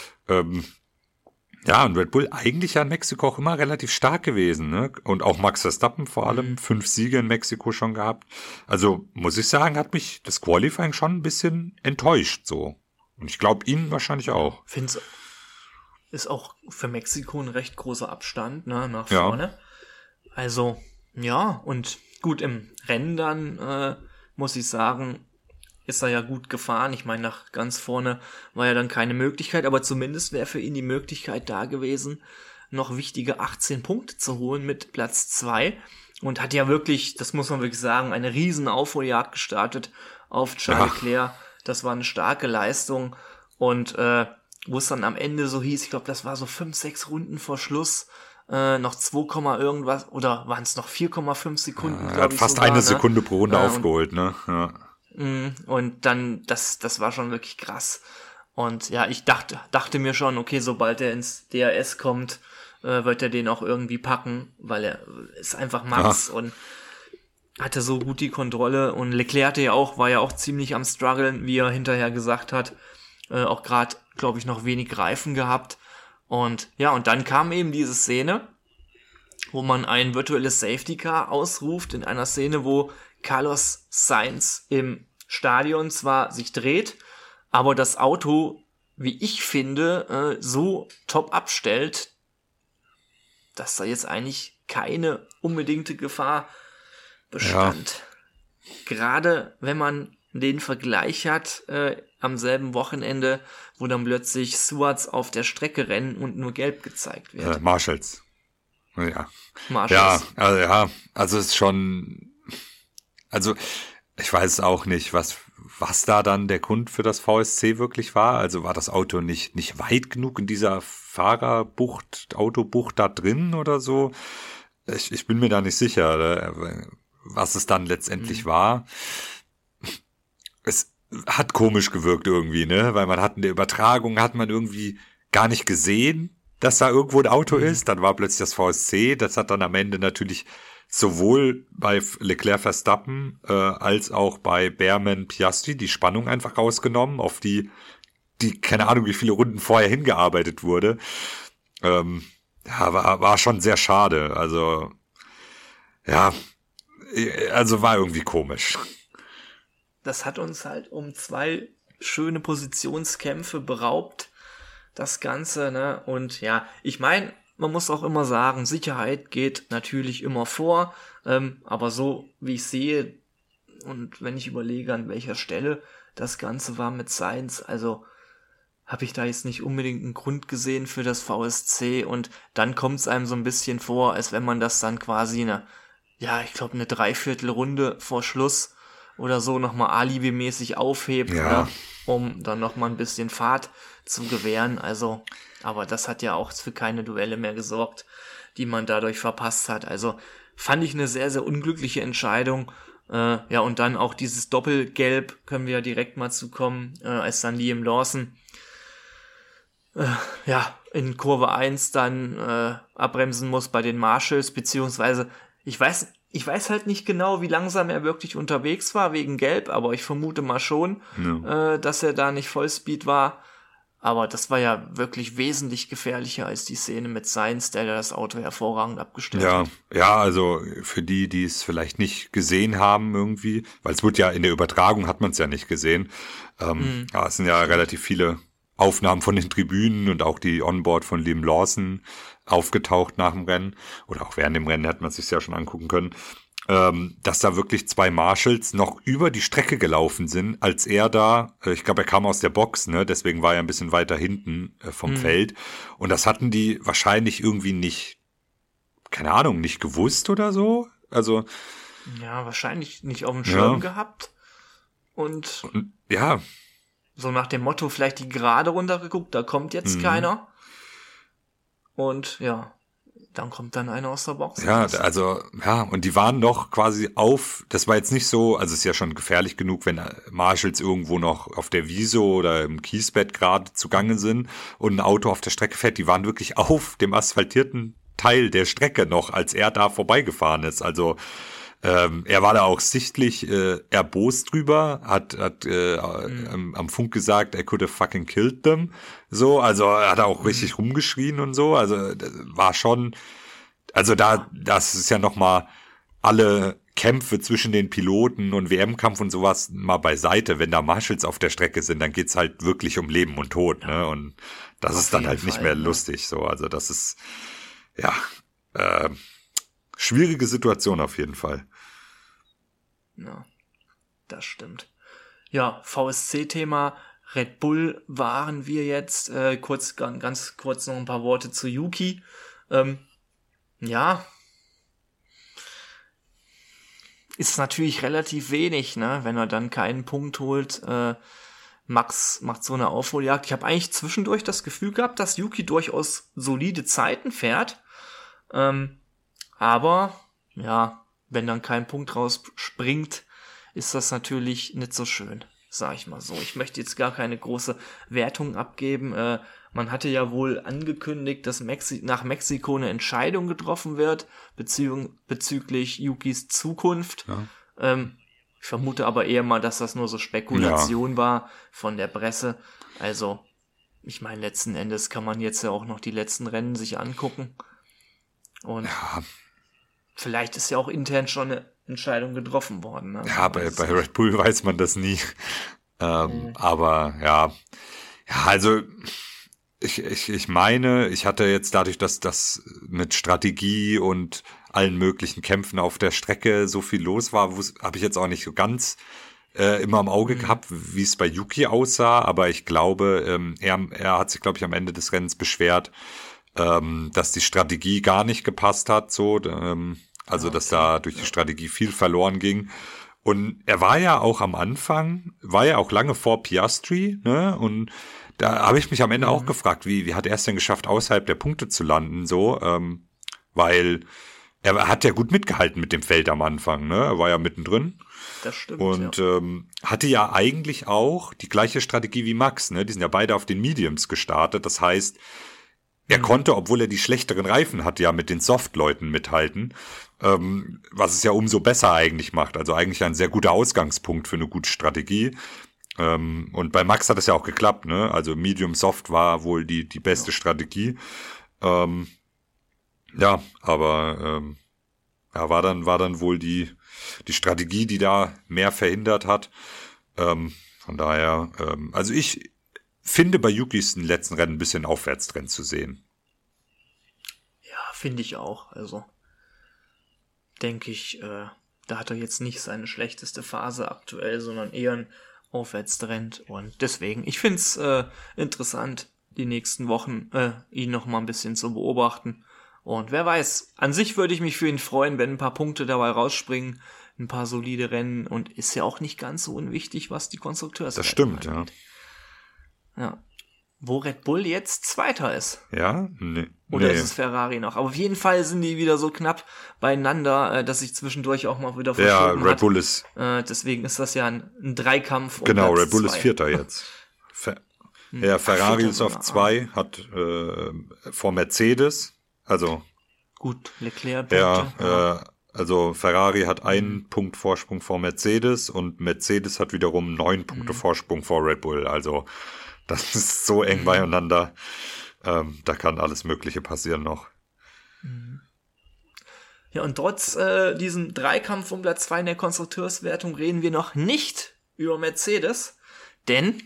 Speaker 2: Und Red Bull eigentlich ja in Mexiko auch immer relativ stark gewesen, ne? Und auch Max Verstappen vor allem, 5 Siege in Mexiko schon gehabt. Also muss ich sagen, hat mich das Qualifying schon ein bisschen enttäuscht, so. Und ich glaube, ihn wahrscheinlich auch.
Speaker 1: Find's ist auch für Mexiko ein recht großer Abstand, ne, nach vorne. Also, und gut, im Rennen dann, muss ich sagen, ist er ja gut gefahren. Ich meine, nach ganz vorne war ja dann keine Möglichkeit, aber zumindest wäre für ihn die Möglichkeit da gewesen, noch wichtige 18 Punkte zu holen mit Platz 2 und hat ja wirklich, das muss man wirklich sagen, eine riesen Aufholjagd gestartet auf Charles Leclerc. Das war eine starke Leistung und wo es dann am Ende so hieß, ich glaube, das war so 5-6 Runden vor Schluss, noch 2, irgendwas, oder waren es noch 4,5 Sekunden,
Speaker 2: glaube ich. Fast sogar, eine Sekunde pro Runde aufgeholt, ne? Ja.
Speaker 1: Und dann, das war schon wirklich krass. Und ich dachte mir schon, okay, sobald er ins DRS kommt, wird er den auch irgendwie packen, weil er ist einfach Max und hatte so gut die Kontrolle. Und Leclerc war ja auch ziemlich am struggeln, wie er hinterher gesagt hat. Auch gerade, glaube ich, noch wenig Reifen gehabt. Und und dann kam eben diese Szene, wo man ein virtuelles Safety Car ausruft, in einer Szene, wo Carlos Sainz im Stadion zwar sich dreht, aber das Auto, wie ich finde, so top abstellt, dass da jetzt eigentlich keine unbedingte Gefahr bestand. Gerade wenn man den Vergleich hat, am selben Wochenende, wo dann plötzlich Stewards auf der Strecke rennen und nur gelb gezeigt wird.
Speaker 2: Marshalls. Ja.
Speaker 1: Marshalls.
Speaker 2: Also es ist schon, also ich weiß auch nicht, was da dann der Grund für das VSC wirklich war. Also war das Auto nicht weit genug in dieser Autobucht da drin oder so? Ich bin mir da nicht sicher, was es dann letztendlich war. Es hat komisch gewirkt irgendwie, ne? Weil man hat in der Übertragung, hat man irgendwie gar nicht gesehen, dass da irgendwo ein Auto ist. Dann war plötzlich das VSC. Das hat dann am Ende natürlich sowohl bei Leclerc Verstappen als auch bei Behrman Piastri die Spannung einfach rausgenommen, auf die keine Ahnung, wie viele Runden vorher hingearbeitet wurde. War schon sehr schade. Also war irgendwie komisch.
Speaker 1: Das hat uns halt um 2 schöne Positionskämpfe beraubt, das Ganze, ne? Und ja, ich meine, man muss auch immer sagen, Sicherheit geht natürlich immer vor, aber so wie ich sehe und wenn ich überlege, an welcher Stelle das Ganze war mit Sainz, also habe ich da jetzt nicht unbedingt einen Grund gesehen für das VSC und dann kommt es einem so ein bisschen vor, als wenn man das dann quasi eine 3/4 Runde vor Schluss oder so nochmal alibimäßig aufhebt,
Speaker 2: ja,
Speaker 1: um dann nochmal ein bisschen Fahrt zu gewähren, also, aber das hat ja auch für keine Duelle mehr gesorgt, die man dadurch verpasst hat, also fand ich eine sehr, sehr unglückliche Entscheidung, und dann auch dieses Doppelgelb, können wir ja direkt mal zukommen, als dann Liam Lawson in Kurve 1 dann abbremsen muss bei den Marshalls, beziehungsweise ich weiß halt nicht genau, wie langsam er wirklich unterwegs war wegen Gelb, aber ich vermute mal schon, dass er da nicht Vollspeed war. Aber das war ja wirklich wesentlich gefährlicher als die Szene mit Sainz, der das Auto hervorragend abgestellt hat.
Speaker 2: Ja, also für die es vielleicht nicht gesehen haben irgendwie, weil es wird ja in der Übertragung, hat man es ja nicht gesehen. Es sind ja relativ viele Aufnahmen von den Tribünen und auch die Onboard von Liam Lawson aufgetaucht nach dem Rennen oder auch während dem Rennen hätte man es sich ja schon angucken können, dass da wirklich 2 Marshalls noch über die Strecke gelaufen sind, als er da, ich glaube, er kam aus der Box, ne, deswegen war er ein bisschen weiter hinten vom Feld und das hatten die wahrscheinlich irgendwie nicht, keine Ahnung, nicht gewusst oder so, also
Speaker 1: ja, wahrscheinlich nicht auf dem Schirm gehabt und
Speaker 2: ja,
Speaker 1: so nach dem Motto, vielleicht die gerade runtergeguckt, da kommt jetzt keiner. Und ja, dann kommt dann einer aus der Box.
Speaker 2: Ja, und die waren noch quasi das war jetzt nicht so, also es ist ja schon gefährlich genug, wenn Marshalls irgendwo noch auf der Wiese oder im Kiesbett gerade zugange sind und ein Auto auf der Strecke fährt, die waren wirklich auf dem asphaltierten Teil der Strecke noch, als er da vorbeigefahren ist. Also er war da auch sichtlich erbost drüber, hat am Funk gesagt, I could have fucking killed them. So, also er hat auch richtig rumgeschrien und so. Also das war schon, also das ist ja nochmal alle Kämpfe zwischen den Piloten und WM-Kampf und sowas mal beiseite. Wenn da Marshalls auf der Strecke sind, dann geht's halt wirklich um Leben und Tod, ne? Und das ist dann halt nicht mehr lustig. So, also das ist schwierige Situation auf jeden Fall.
Speaker 1: Ja, das stimmt. Ja, VSC-Thema, Red Bull waren wir jetzt. Ganz kurz noch ein paar Worte zu Yuki. Ist natürlich relativ wenig, ne, wenn er dann keinen Punkt holt. Max macht so eine Aufholjagd. Ich habe eigentlich zwischendurch das Gefühl gehabt, dass Yuki durchaus solide Zeiten fährt. Aber, ja, wenn dann kein Punkt rausspringt, ist das natürlich nicht so schön, sag ich mal so. Ich möchte jetzt gar keine große Wertung abgeben. Man hatte ja wohl angekündigt, dass nach Mexiko eine Entscheidung getroffen wird, bezüglich Yukis Zukunft. Ja. Ich vermute aber eher mal, dass das nur so Spekulation war von der Presse. Also, ich meine, letzten Endes kann man jetzt ja auch noch die letzten Rennen sich angucken. Und vielleicht ist ja auch intern schon eine Entscheidung getroffen worden. Ne?
Speaker 2: Ja, bei Red Bull weiß man das nie. Aber also ich meine, ich hatte jetzt dadurch, dass das mit Strategie und allen möglichen Kämpfen auf der Strecke so viel los war, habe ich jetzt auch nicht so ganz immer im Auge gehabt, wie es bei Yuki aussah, aber ich glaube, er hat sich, glaube ich, am Ende des Rennens beschwert, dass die Strategie gar nicht gepasst hat, so, dass da durch die Strategie viel verloren ging. Und er war ja auch am Anfang, war ja auch lange vor Piastri, ne? Und da habe ich mich am Ende auch gefragt, wie hat er es denn geschafft, außerhalb der Punkte zu landen, so, weil er hat ja gut mitgehalten mit dem Feld am Anfang, ne? Er war ja mittendrin.
Speaker 1: Das stimmt.
Speaker 2: Und hatte ja eigentlich auch die gleiche Strategie wie Max, ne? Die sind ja beide auf den Mediums gestartet. Das heißt, er konnte, obwohl er die schlechteren Reifen hat, ja mit den Soft-Leuten mithalten, was es ja umso besser eigentlich macht. Also eigentlich ein sehr guter Ausgangspunkt für eine gute Strategie. Und bei Max hat es ja auch geklappt, ne? Also Medium Soft war wohl die beste Strategie. Ja, aber war dann wohl die Strategie, die da mehr verhindert hat. Von daher, also ich finde bei Yukis den letzten Rennen ein bisschen Aufwärtstrend zu sehen.
Speaker 1: Ja, finde ich auch. Also denke ich, da hat er jetzt nicht seine schlechteste Phase aktuell, sondern eher ein Aufwärtstrend. Und deswegen, ich finde es interessant, die nächsten Wochen ihn noch mal ein bisschen zu beobachten. Und wer weiß, an sich würde ich mich für ihn freuen, wenn ein paar Punkte dabei rausspringen, ein paar solide Rennen, und ist ja auch nicht ganz so unwichtig, was die Konstrukteurs
Speaker 2: Das stimmt, angeht.
Speaker 1: Ja. Wo Red Bull jetzt Zweiter ist.
Speaker 2: Ja? Nee.
Speaker 1: Oder ist es Ferrari noch? Aber auf jeden Fall sind die wieder so knapp beieinander, dass sich zwischendurch auch mal wieder verschoben
Speaker 2: Red Bull ist...
Speaker 1: deswegen ist das ja ein Dreikampf.
Speaker 2: Genau, Red Bull ist Vierter jetzt. Ferrari ist auf 2, hat vor Mercedes, also...
Speaker 1: Gut, Leclerc.
Speaker 2: Also Ferrari hat einen Punkt Vorsprung vor Mercedes und Mercedes hat wiederum 9 Punkte Vorsprung vor Red Bull. Also das ist so eng beieinander. Da kann alles Mögliche passieren noch.
Speaker 1: Ja, und trotz diesem Dreikampf um Platz 2 in der Konstrukteurswertung reden wir noch nicht über Mercedes, denn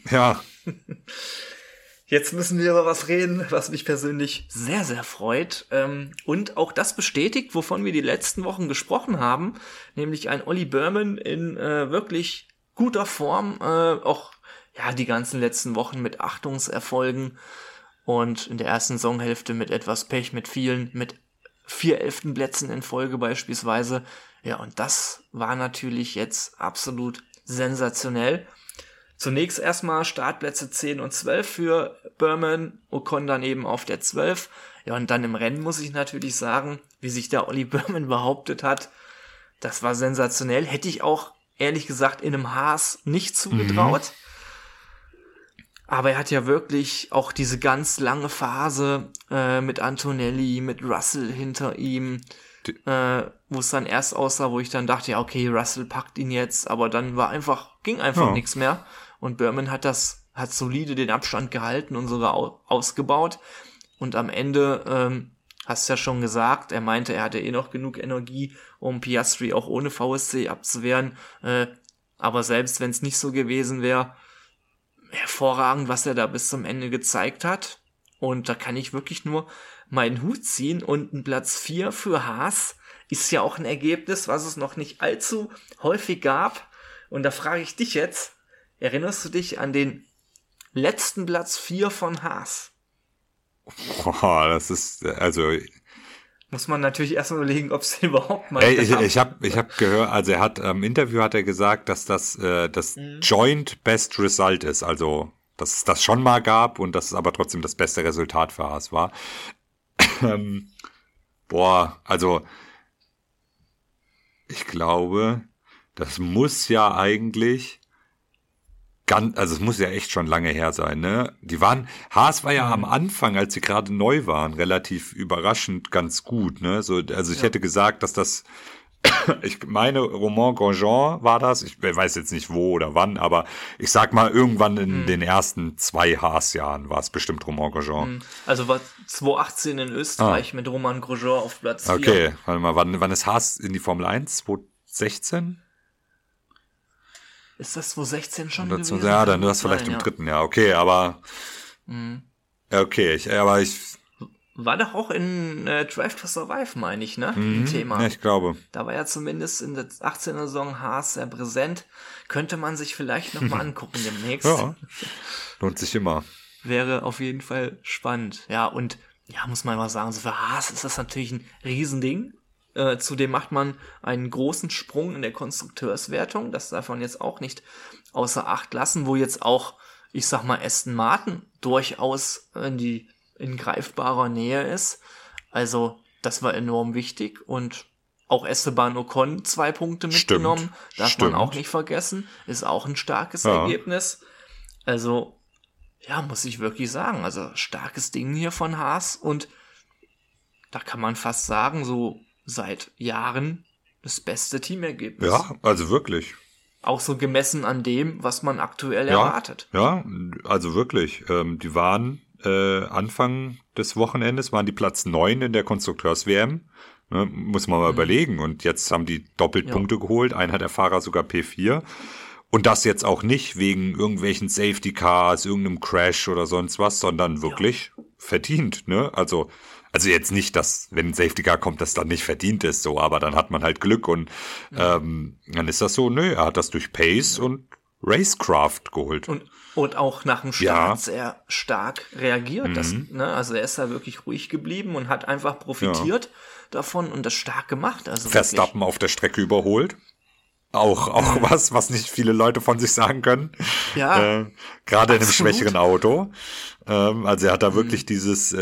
Speaker 1: jetzt müssen wir über was reden, was mich persönlich sehr, sehr freut. Und auch das bestätigt, wovon wir die letzten Wochen gesprochen haben, nämlich ein Olli Bearman in wirklich guter Form, auch die ganzen letzten Wochen mit Achtungserfolgen und in der ersten Saisonhälfte mit etwas Pech, mit 4 11. Plätzen in Folge beispielsweise. Ja, und das war natürlich jetzt absolut sensationell. Zunächst erstmal Startplätze 10 und 12 für Bearman, Ocon dann eben auf der 12. Ja, und dann im Rennen muss ich natürlich sagen, wie sich der Olli Bearman behauptet hat, das war sensationell. Hätte ich auch, ehrlich gesagt, in einem Haas nicht zugetraut. Aber er hat ja wirklich auch diese ganz lange Phase mit Antonelli, mit Russell hinter ihm, wo es dann erst aussah, wo ich dann dachte, ja okay, Russell packt ihn jetzt, aber dann ging einfach nichts mehr. Und Bearman hat solide den Abstand gehalten und sogar ausgebaut. Und am Ende, hast ja schon gesagt, er meinte, er hatte eh noch genug Energie, um Piastri auch ohne VSC abzuwehren. Aber selbst wenn es nicht so gewesen wäre, hervorragend, was er da bis zum Ende gezeigt hat. Und da kann ich wirklich nur meinen Hut ziehen. Und ein Platz 4 für Haas ist ja auch ein Ergebnis, was es noch nicht allzu häufig gab. Und da frage ich dich jetzt, erinnerst du dich an den letzten Platz 4 von Haas?
Speaker 2: Boah, das ist, also...
Speaker 1: Muss man natürlich erstmal überlegen, ob es überhaupt mal...
Speaker 2: Ich hab gehört, also im Interview hat er gesagt, dass das Joint Best Result ist, also dass es das schon mal gab und dass es aber trotzdem das beste Resultat für Haas war. Also ich glaube, das muss ja eigentlich es muss ja echt schon lange her sein, ne? Haas war ja am Anfang, als sie gerade neu waren, relativ überraschend ganz gut, ne? Also ich hätte gesagt, dass das, ich meine, Romain Grosjean war das, ich weiß jetzt nicht wo oder wann, aber ich sag mal, irgendwann in den ersten 2 Haas-Jahren war es bestimmt Romain Grosjean.
Speaker 1: Also war 2018 in Österreich mit Romain Grosjean auf Platz 4.
Speaker 2: Okay, warte mal, wann ist Haas in die Formel 1? 2016?
Speaker 1: Ist das 2016 schon gewesen?
Speaker 2: Ja, dann ist das vielleicht im 3. Jahr. Okay, aber... Okay,
Speaker 1: War war doch auch in Drive to Survive, meine ich, ne? Ein Thema.
Speaker 2: Ja, ich glaube.
Speaker 1: Da war ja zumindest in der 18er Saison Haas sehr präsent. Könnte man sich vielleicht nochmal angucken demnächst.
Speaker 2: Ja, lohnt sich immer.
Speaker 1: Wäre auf jeden Fall spannend. Ja, und ja, muss man mal sagen, so für Haas ist das natürlich ein Riesending. Zudem macht man einen großen Sprung in der Konstrukteurswertung. Das darf man jetzt auch nicht außer Acht lassen, wo jetzt auch, ich sag mal, Aston Martin durchaus in greifbarer Nähe ist. Also, das war enorm wichtig und auch Esteban Ocon 2 Punkte mitgenommen. Darf man auch nicht vergessen. Ist auch ein starkes Ergebnis. Also, ja, muss ich wirklich sagen. Also, starkes Ding hier von Haas und da kann man fast sagen, so seit Jahren das beste Teamergebnis.
Speaker 2: Ja, also wirklich.
Speaker 1: Auch so gemessen an dem, was man aktuell erwartet.
Speaker 2: Ja, also wirklich. Die waren Anfang des Wochenendes waren die Platz 9 in der Konstrukteurs-WM. Ne, muss man mal überlegen. Und jetzt haben die doppelt Punkte geholt. Einen hat der Fahrer sogar P4. Und das jetzt auch nicht wegen irgendwelchen Safety Cars, irgendeinem Crash oder sonst was, sondern wirklich verdient. Ne? Also jetzt nicht, dass, wenn ein Safety Car kommt, das dann nicht verdient ist, so, aber dann hat man halt Glück und dann ist das so, er hat das durch Pace und Racecraft geholt.
Speaker 1: Und auch nach dem Start sehr stark reagiert. Also er ist da wirklich ruhig geblieben und hat einfach profitiert davon und das stark gemacht. Also
Speaker 2: Verstappen wirklich auf der Strecke überholt. Auch was nicht viele Leute von sich sagen können.
Speaker 1: Ja.
Speaker 2: Gerade in einem schwächeren Auto. Also er hat da wirklich dieses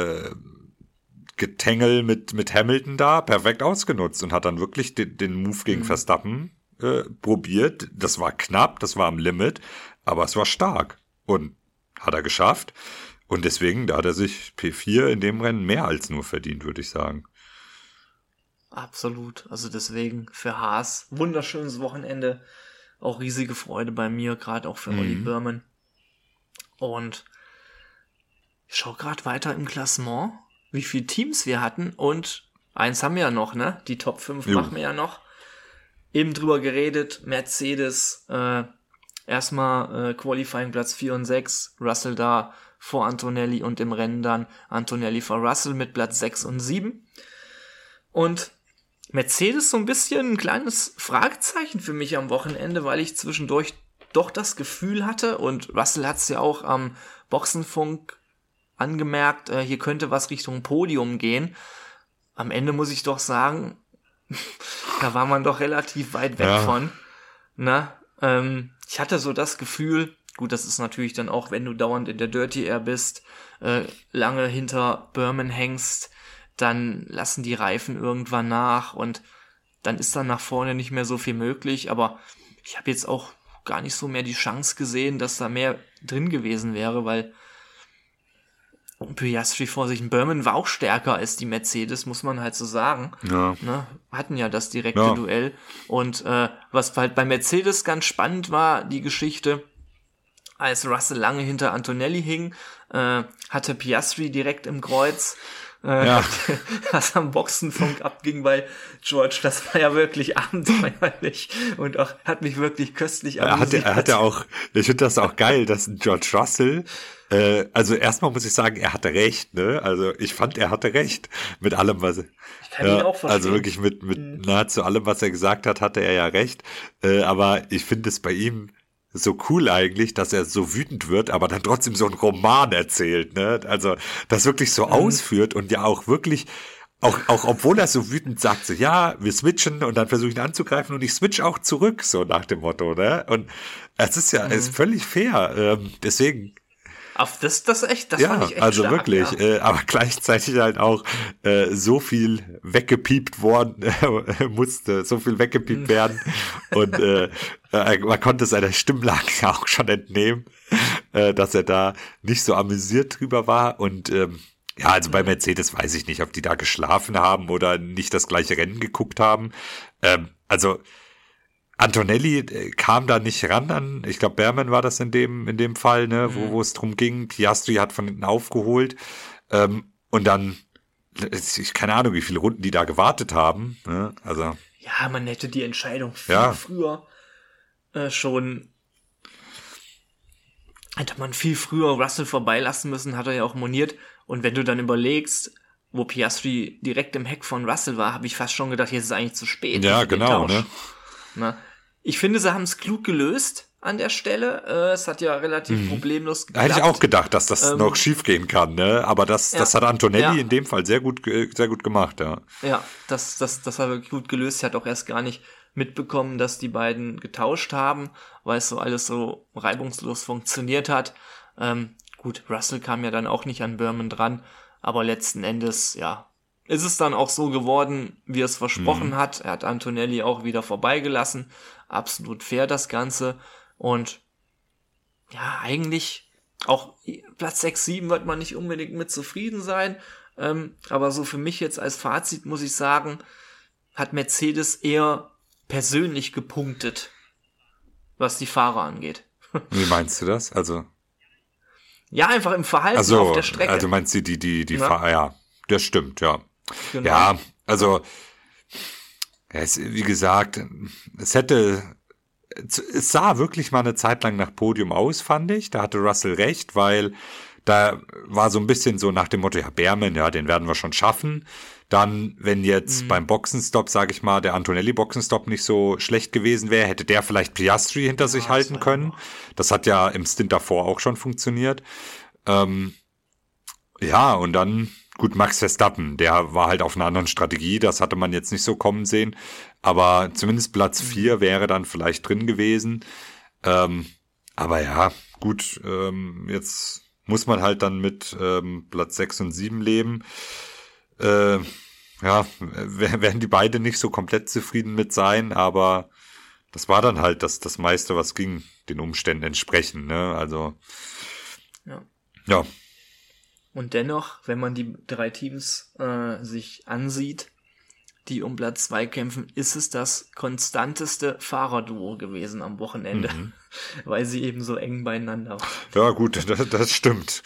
Speaker 2: Getängel mit Hamilton da perfekt ausgenutzt und hat dann wirklich den Move gegen Verstappen probiert. Das war knapp, das war am Limit, aber es war stark und hat er geschafft. Und deswegen, da hat er sich P4 in dem Rennen mehr als nur verdient, würde ich sagen.
Speaker 1: Absolut. Also deswegen für Haas wunderschönes Wochenende. Auch riesige Freude bei mir, gerade auch für Olli Burman. Und ich schaue gerade weiter im Klassement, wie viele Teams wir hatten. Und eins haben wir ja noch, ne? Die Top 5 machen wir ja noch. Eben drüber geredet, Mercedes, erstmal Qualifying Platz 4 und 6, Russell da vor Antonelli und im Rennen dann Antonelli vor Russell mit Platz 6 und 7. Und Mercedes so ein bisschen ein kleines Fragezeichen für mich am Wochenende, weil ich zwischendurch doch das Gefühl hatte, und Russell hat es ja auch am Boxenfunk angemerkt, hier könnte was Richtung Podium gehen. Am Ende muss ich doch sagen, da war man doch relativ weit weg von. Ich hatte so das Gefühl, gut, das ist natürlich dann auch, wenn du dauernd in der Dirty Air bist, lange hinter Burman hängst, dann lassen die Reifen irgendwann nach und dann ist dann nach vorne nicht mehr so viel möglich, aber ich habe jetzt auch gar nicht so mehr die Chance gesehen, dass da mehr drin gewesen wäre, weil Piastri vor sich, Burman war auch stärker als die Mercedes, muss man halt so sagen.
Speaker 2: Ja.
Speaker 1: Hatten ja das direkte Duell und was halt bei Mercedes ganz spannend war, die Geschichte, als Russell lange hinter Antonelli hing, hatte Piastri direkt im Kreuz, was am Boxenfunk abging bei George, das war ja wirklich abenteuerlich und auch hat mich wirklich köstlich amüsiert.
Speaker 2: Er hat ja auch, ich finde das auch geil, dass George Russell, also erstmal muss ich sagen, er hatte recht, ne? Also ich fand, er hatte recht mit allem, was
Speaker 1: ich kann ihn auch verstehen.
Speaker 2: Also wirklich mit nahezu allem, was er gesagt hat, hatte er ja recht. Aber ich finde es bei ihm so cool eigentlich, dass er so wütend wird, aber dann trotzdem so einen Roman erzählt, ne? Also das wirklich so ausführt und ja auch wirklich, auch obwohl er so wütend sagt, so ja, wir switchen und dann versuche ich ihn anzugreifen und ich switch auch zurück, so nach dem Motto, ne? Und es ist ja ist völlig fair, deswegen.
Speaker 1: Auf das fand ich echt
Speaker 2: also
Speaker 1: stark,
Speaker 2: wirklich, aber gleichzeitig halt auch so viel weggepiept worden musste, so viel weggepiept werden und man konnte seiner Stimmlage ja auch schon entnehmen, dass er da nicht so amüsiert drüber war und also bei Mercedes weiß ich nicht, ob die da geschlafen haben oder nicht das gleiche Rennen geguckt haben. Also Antonelli kam da nicht ran an, ich glaube Behrmann war das in dem Fall, ne, wo es drum ging. Piastri hat von hinten aufgeholt und dann, ich keine Ahnung, wie viele Runden die da gewartet haben. Ne? Also
Speaker 1: ja, man hätte die Entscheidung viel früher schon hätte man viel früher Russell vorbeilassen müssen, hat er ja auch moniert. Und wenn du dann überlegst, wo Piastri direkt im Heck von Russell war, habe ich fast schon gedacht, jetzt ist es eigentlich zu spät.
Speaker 2: Ja, genau, ne?
Speaker 1: Na, ich finde, sie haben es klug gelöst an der Stelle. Es hat ja relativ problemlos geklappt.
Speaker 2: Da hätte ich auch gedacht, dass das noch schief gehen kann, ne? Aber das hat Antonelli in dem Fall sehr gut gemacht, ja.
Speaker 1: Ja, das hat er wirklich gut gelöst. Er hat auch erst gar nicht mitbekommen, dass die beiden getauscht haben, weil es so alles so reibungslos funktioniert hat. Gut, Russell kam ja dann auch nicht an Burman dran, aber letzten Endes, ja, ist es dann auch so geworden, wie er es versprochen hat. Er hat Antonelli auch wieder vorbeigelassen. Absolut fair das Ganze. Und ja, eigentlich auch Platz 6, 7 wird man nicht unbedingt mit zufrieden sein. Aber so für mich jetzt als Fazit muss ich sagen, hat Mercedes eher persönlich gepunktet, was die Fahrer angeht.
Speaker 2: Wie meinst du das? Also
Speaker 1: ja, einfach im Verhalten auf der Strecke.
Speaker 2: Also meinst du die Fahrer, ja, das stimmt, ja.
Speaker 1: Genau.
Speaker 2: Ja, also wie gesagt, es sah wirklich mal eine Zeit lang nach Podium aus, fand ich. Da hatte Russell recht, weil da war so ein bisschen so nach dem Motto, ja, Behrman, ja, den werden wir schon schaffen. Dann, wenn jetzt beim Boxenstopp, sage ich mal, der Antonelli-Boxenstopp nicht so schlecht gewesen wäre, hätte der vielleicht Piastri hinter sich halten können. Das hat ja im Stint davor auch schon funktioniert. Ja, und dann, gut, Max Verstappen, der war halt auf einer anderen Strategie, das hatte man jetzt nicht so kommen sehen. Aber zumindest Platz 4 wäre dann vielleicht drin gewesen. Aber ja, gut, jetzt muss man halt dann mit Platz 6 und 7 leben. Ja, werden die beide nicht so komplett zufrieden mit sein, aber das war dann halt das meiste, was ging, den Umständen entsprechend, ne, also. Ja.
Speaker 1: Und dennoch, wenn man die 3 Teams sich ansieht, die um Platz 2 kämpfen, ist es das konstanteste Fahrerduo gewesen am Wochenende, weil sie eben so eng beieinander waren.
Speaker 2: Ja gut, das stimmt.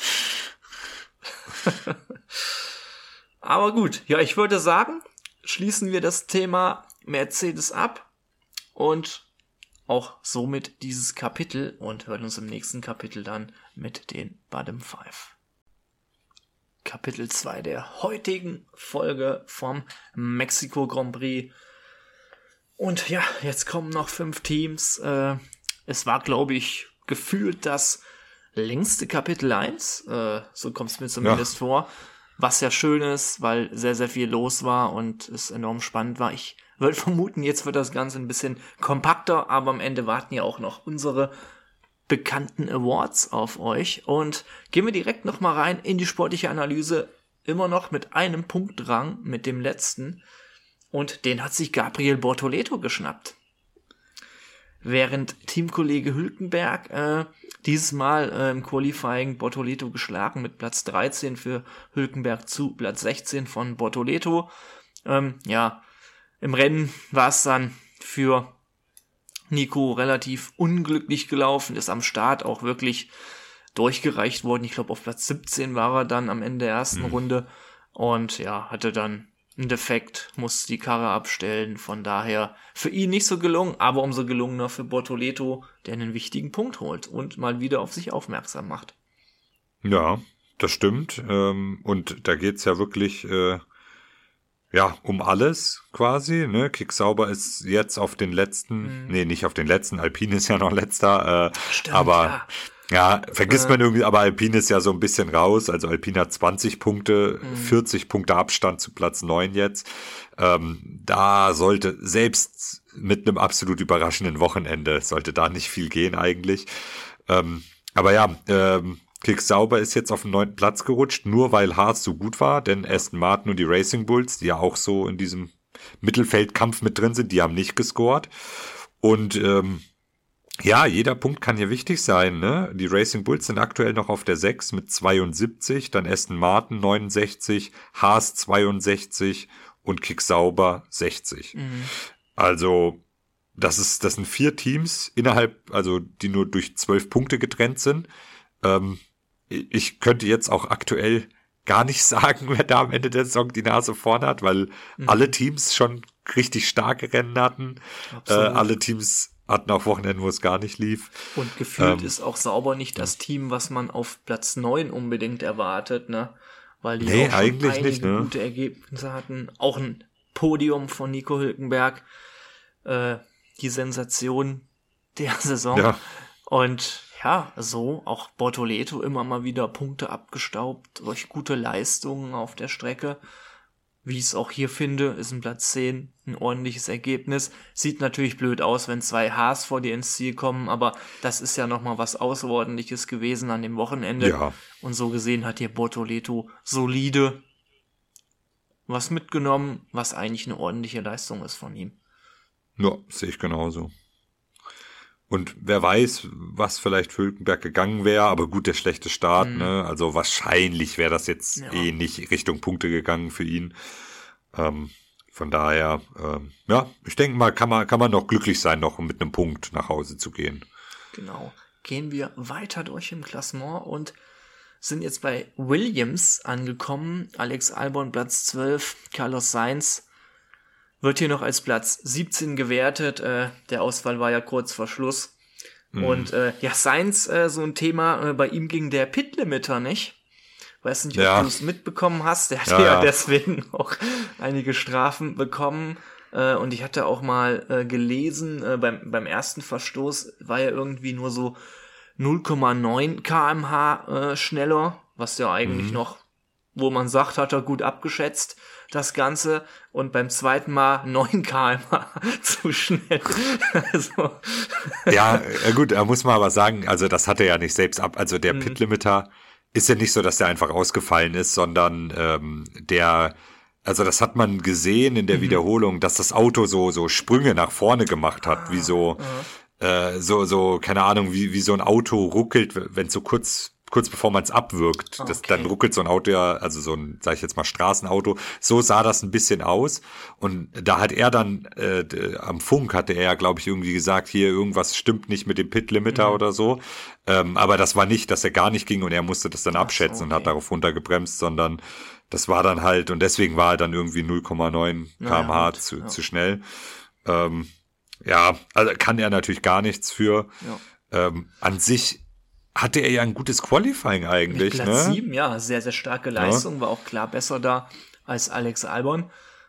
Speaker 1: Aber gut, ja, ich würde sagen, schließen wir das Thema Mercedes ab und auch somit dieses Kapitel und hören uns im nächsten Kapitel dann mit den Bottom 5. Kapitel 2 der heutigen Folge vom Mexiko Grand Prix. Und ja, jetzt kommen noch 5 Teams. Es war, glaube ich, gefühlt das längste Kapitel 1. So kommt es mir zumindest vor. Was ja schön ist, weil sehr, sehr viel los war und es enorm spannend war. Ich würde vermuten, jetzt wird das Ganze ein bisschen kompakter, aber am Ende warten ja auch noch unsere bekannten Awards auf euch. Und gehen wir direkt nochmal rein in die sportliche Analyse. Immer noch mit einem Punktrang, mit dem letzten. Und den hat sich Gabriel Bortoleto geschnappt. Während Teamkollege Hülkenberg dieses Mal im Qualifying Bortoleto geschlagen mit Platz 13 für Hülkenberg zu Platz 16 von Bortoleto. Ja, im Rennen war es dann für Nico relativ unglücklich gelaufen, ist am Start auch wirklich durchgereicht worden. Ich glaube, auf Platz 17 war er dann am Ende der ersten Runde und ja, hatte dann einen Defekt, musste die Karre abstellen. Von daher für ihn nicht so gelungen, aber umso gelungener für Bortoleto, der einen wichtigen Punkt holt und mal wieder auf sich aufmerksam macht.
Speaker 2: Ja, das stimmt. Und da geht's ja wirklich um alles quasi. Ne? Kick Sauber ist jetzt auf den letzten, nee, nicht auf den letzten, Alpine ist ja noch letzter,
Speaker 1: Stimmt,
Speaker 2: aber ja, vergisst man irgendwie, aber Alpine ist ja so ein bisschen raus. Also Alpine hat 20 Punkte, 40 Punkte Abstand zu Platz 9 jetzt. Da sollte selbst mit einem absolut überraschenden Wochenende, sollte da nicht viel gehen eigentlich. Aber ja, Kick Sauber ist jetzt auf den 9. Platz gerutscht, nur weil Haas so gut war, denn Aston Martin und die Racing Bulls, die ja auch so in diesem Mittelfeldkampf mit drin sind, die haben nicht gescored. Und ja, jeder Punkt kann hier wichtig sein, ne? Die Racing Bulls sind aktuell noch auf der 6 mit 72, dann Aston Martin 69, Haas 62 und Kick Sauber 60. Also, das sind 4 Teams innerhalb, also die nur durch 12 Punkte getrennt sind. Ich könnte jetzt auch aktuell gar nicht sagen, wer da am Ende der Saison die Nase vorne hat, weil alle Teams schon richtig starke Rennen hatten. Alle Teams hatten auch Wochenenden, wo es gar nicht lief.
Speaker 1: Und gefühlt ist auch Sauber nicht das Team, was man auf Platz 9 unbedingt erwartet, ne? Weil die auch schon
Speaker 2: eigentlich
Speaker 1: einige
Speaker 2: nicht, ne?
Speaker 1: gute Ergebnisse hatten. Auch ein Podium von Nico Hülkenberg. Die Sensation der Saison.
Speaker 2: Ja.
Speaker 1: Und ja, so auch Bortoleto immer mal wieder Punkte abgestaubt durch gute Leistungen auf der Strecke. Wie ich es auch hier finde, ist ein Platz 10 ein ordentliches Ergebnis. Sieht natürlich blöd aus, wenn 2 Haas vor dir ins Ziel kommen, aber das ist ja nochmal was Außerordentliches gewesen an dem Wochenende.
Speaker 2: Ja.
Speaker 1: Und so gesehen hat hier Bortoleto solide was mitgenommen, was eigentlich eine ordentliche Leistung ist von ihm.
Speaker 2: Ja, sehe ich genauso. Und wer weiß, was vielleicht für Hülkenberg gegangen wäre, aber gut, der schlechte Start, ne? Also wahrscheinlich wäre das jetzt nicht Richtung Punkte gegangen für ihn. Von daher, ja, ich denke mal, kann man noch glücklich sein, noch mit einem Punkt nach Hause zu gehen.
Speaker 1: Genau. Gehen wir weiter durch im Klassement und sind jetzt bei Williams angekommen. Alex Albon Platz 12, Carlos Sainz wird hier noch als Platz 17 gewertet. Der Ausfall war ja kurz vor Schluss. Und ja, Sainz, so ein Thema, bei ihm ging der Pit-Limiter nicht. Weiß nicht, ob du es mitbekommen hast. Der hat ja deswegen auch einige Strafen bekommen. Und ich hatte auch mal gelesen, beim ersten Verstoß war er irgendwie nur so 0,9 km/h schneller, was ja eigentlich noch, wo man sagt, hat er gut abgeschätzt, das Ganze. Und beim zweiten Mal 9 km/h zu schnell. Also.
Speaker 2: Ja, gut, da muss man aber sagen, also das hat er ja nicht selbst also der Pit-Limiter ist ja nicht so, dass der einfach ausgefallen ist, sondern also das hat man gesehen in der Wiederholung, dass das Auto so Sprünge nach vorne gemacht hat, wie so keine Ahnung, wie so ein Auto ruckelt, wenn es so kurz bevor man es abwirkt. Okay. Dann ruckelt so ein Auto ja, also so ein, sag ich jetzt mal, Straßenauto. So sah das ein bisschen aus. Und da hat er dann, am Funk hatte er ja, glaube ich, irgendwie gesagt, hier irgendwas stimmt nicht mit dem Pit-Limiter oder so. Aber das war nicht, dass er gar nicht ging und er musste das dann abschätzen und hat darauf runtergebremst, sondern das war dann halt, und deswegen war er dann irgendwie 0,9 km/h zu schnell. Ja, also kann er natürlich gar nichts für. Ja. An sich hatte er ja ein gutes Qualifying eigentlich. Mit
Speaker 1: Platz 7, ja, sehr, sehr starke Leistung, war auch klar besser da als Alex Albon.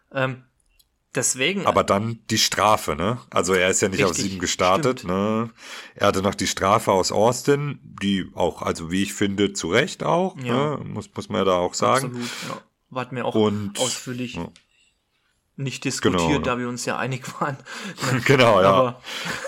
Speaker 1: Deswegen.
Speaker 2: Aber dann die Strafe, ne? Also er ist ja nicht auf 7 gestartet, stimmt. Ne? Er hatte noch die Strafe aus Austin, die auch, also wie ich finde, zu Recht auch, ne? Muss man ja da auch sagen.
Speaker 1: Absolut, ja. Hatten wir auch ausführlich nicht diskutiert, da wir uns ja einig waren.
Speaker 2: Genau, ja.
Speaker 1: Aber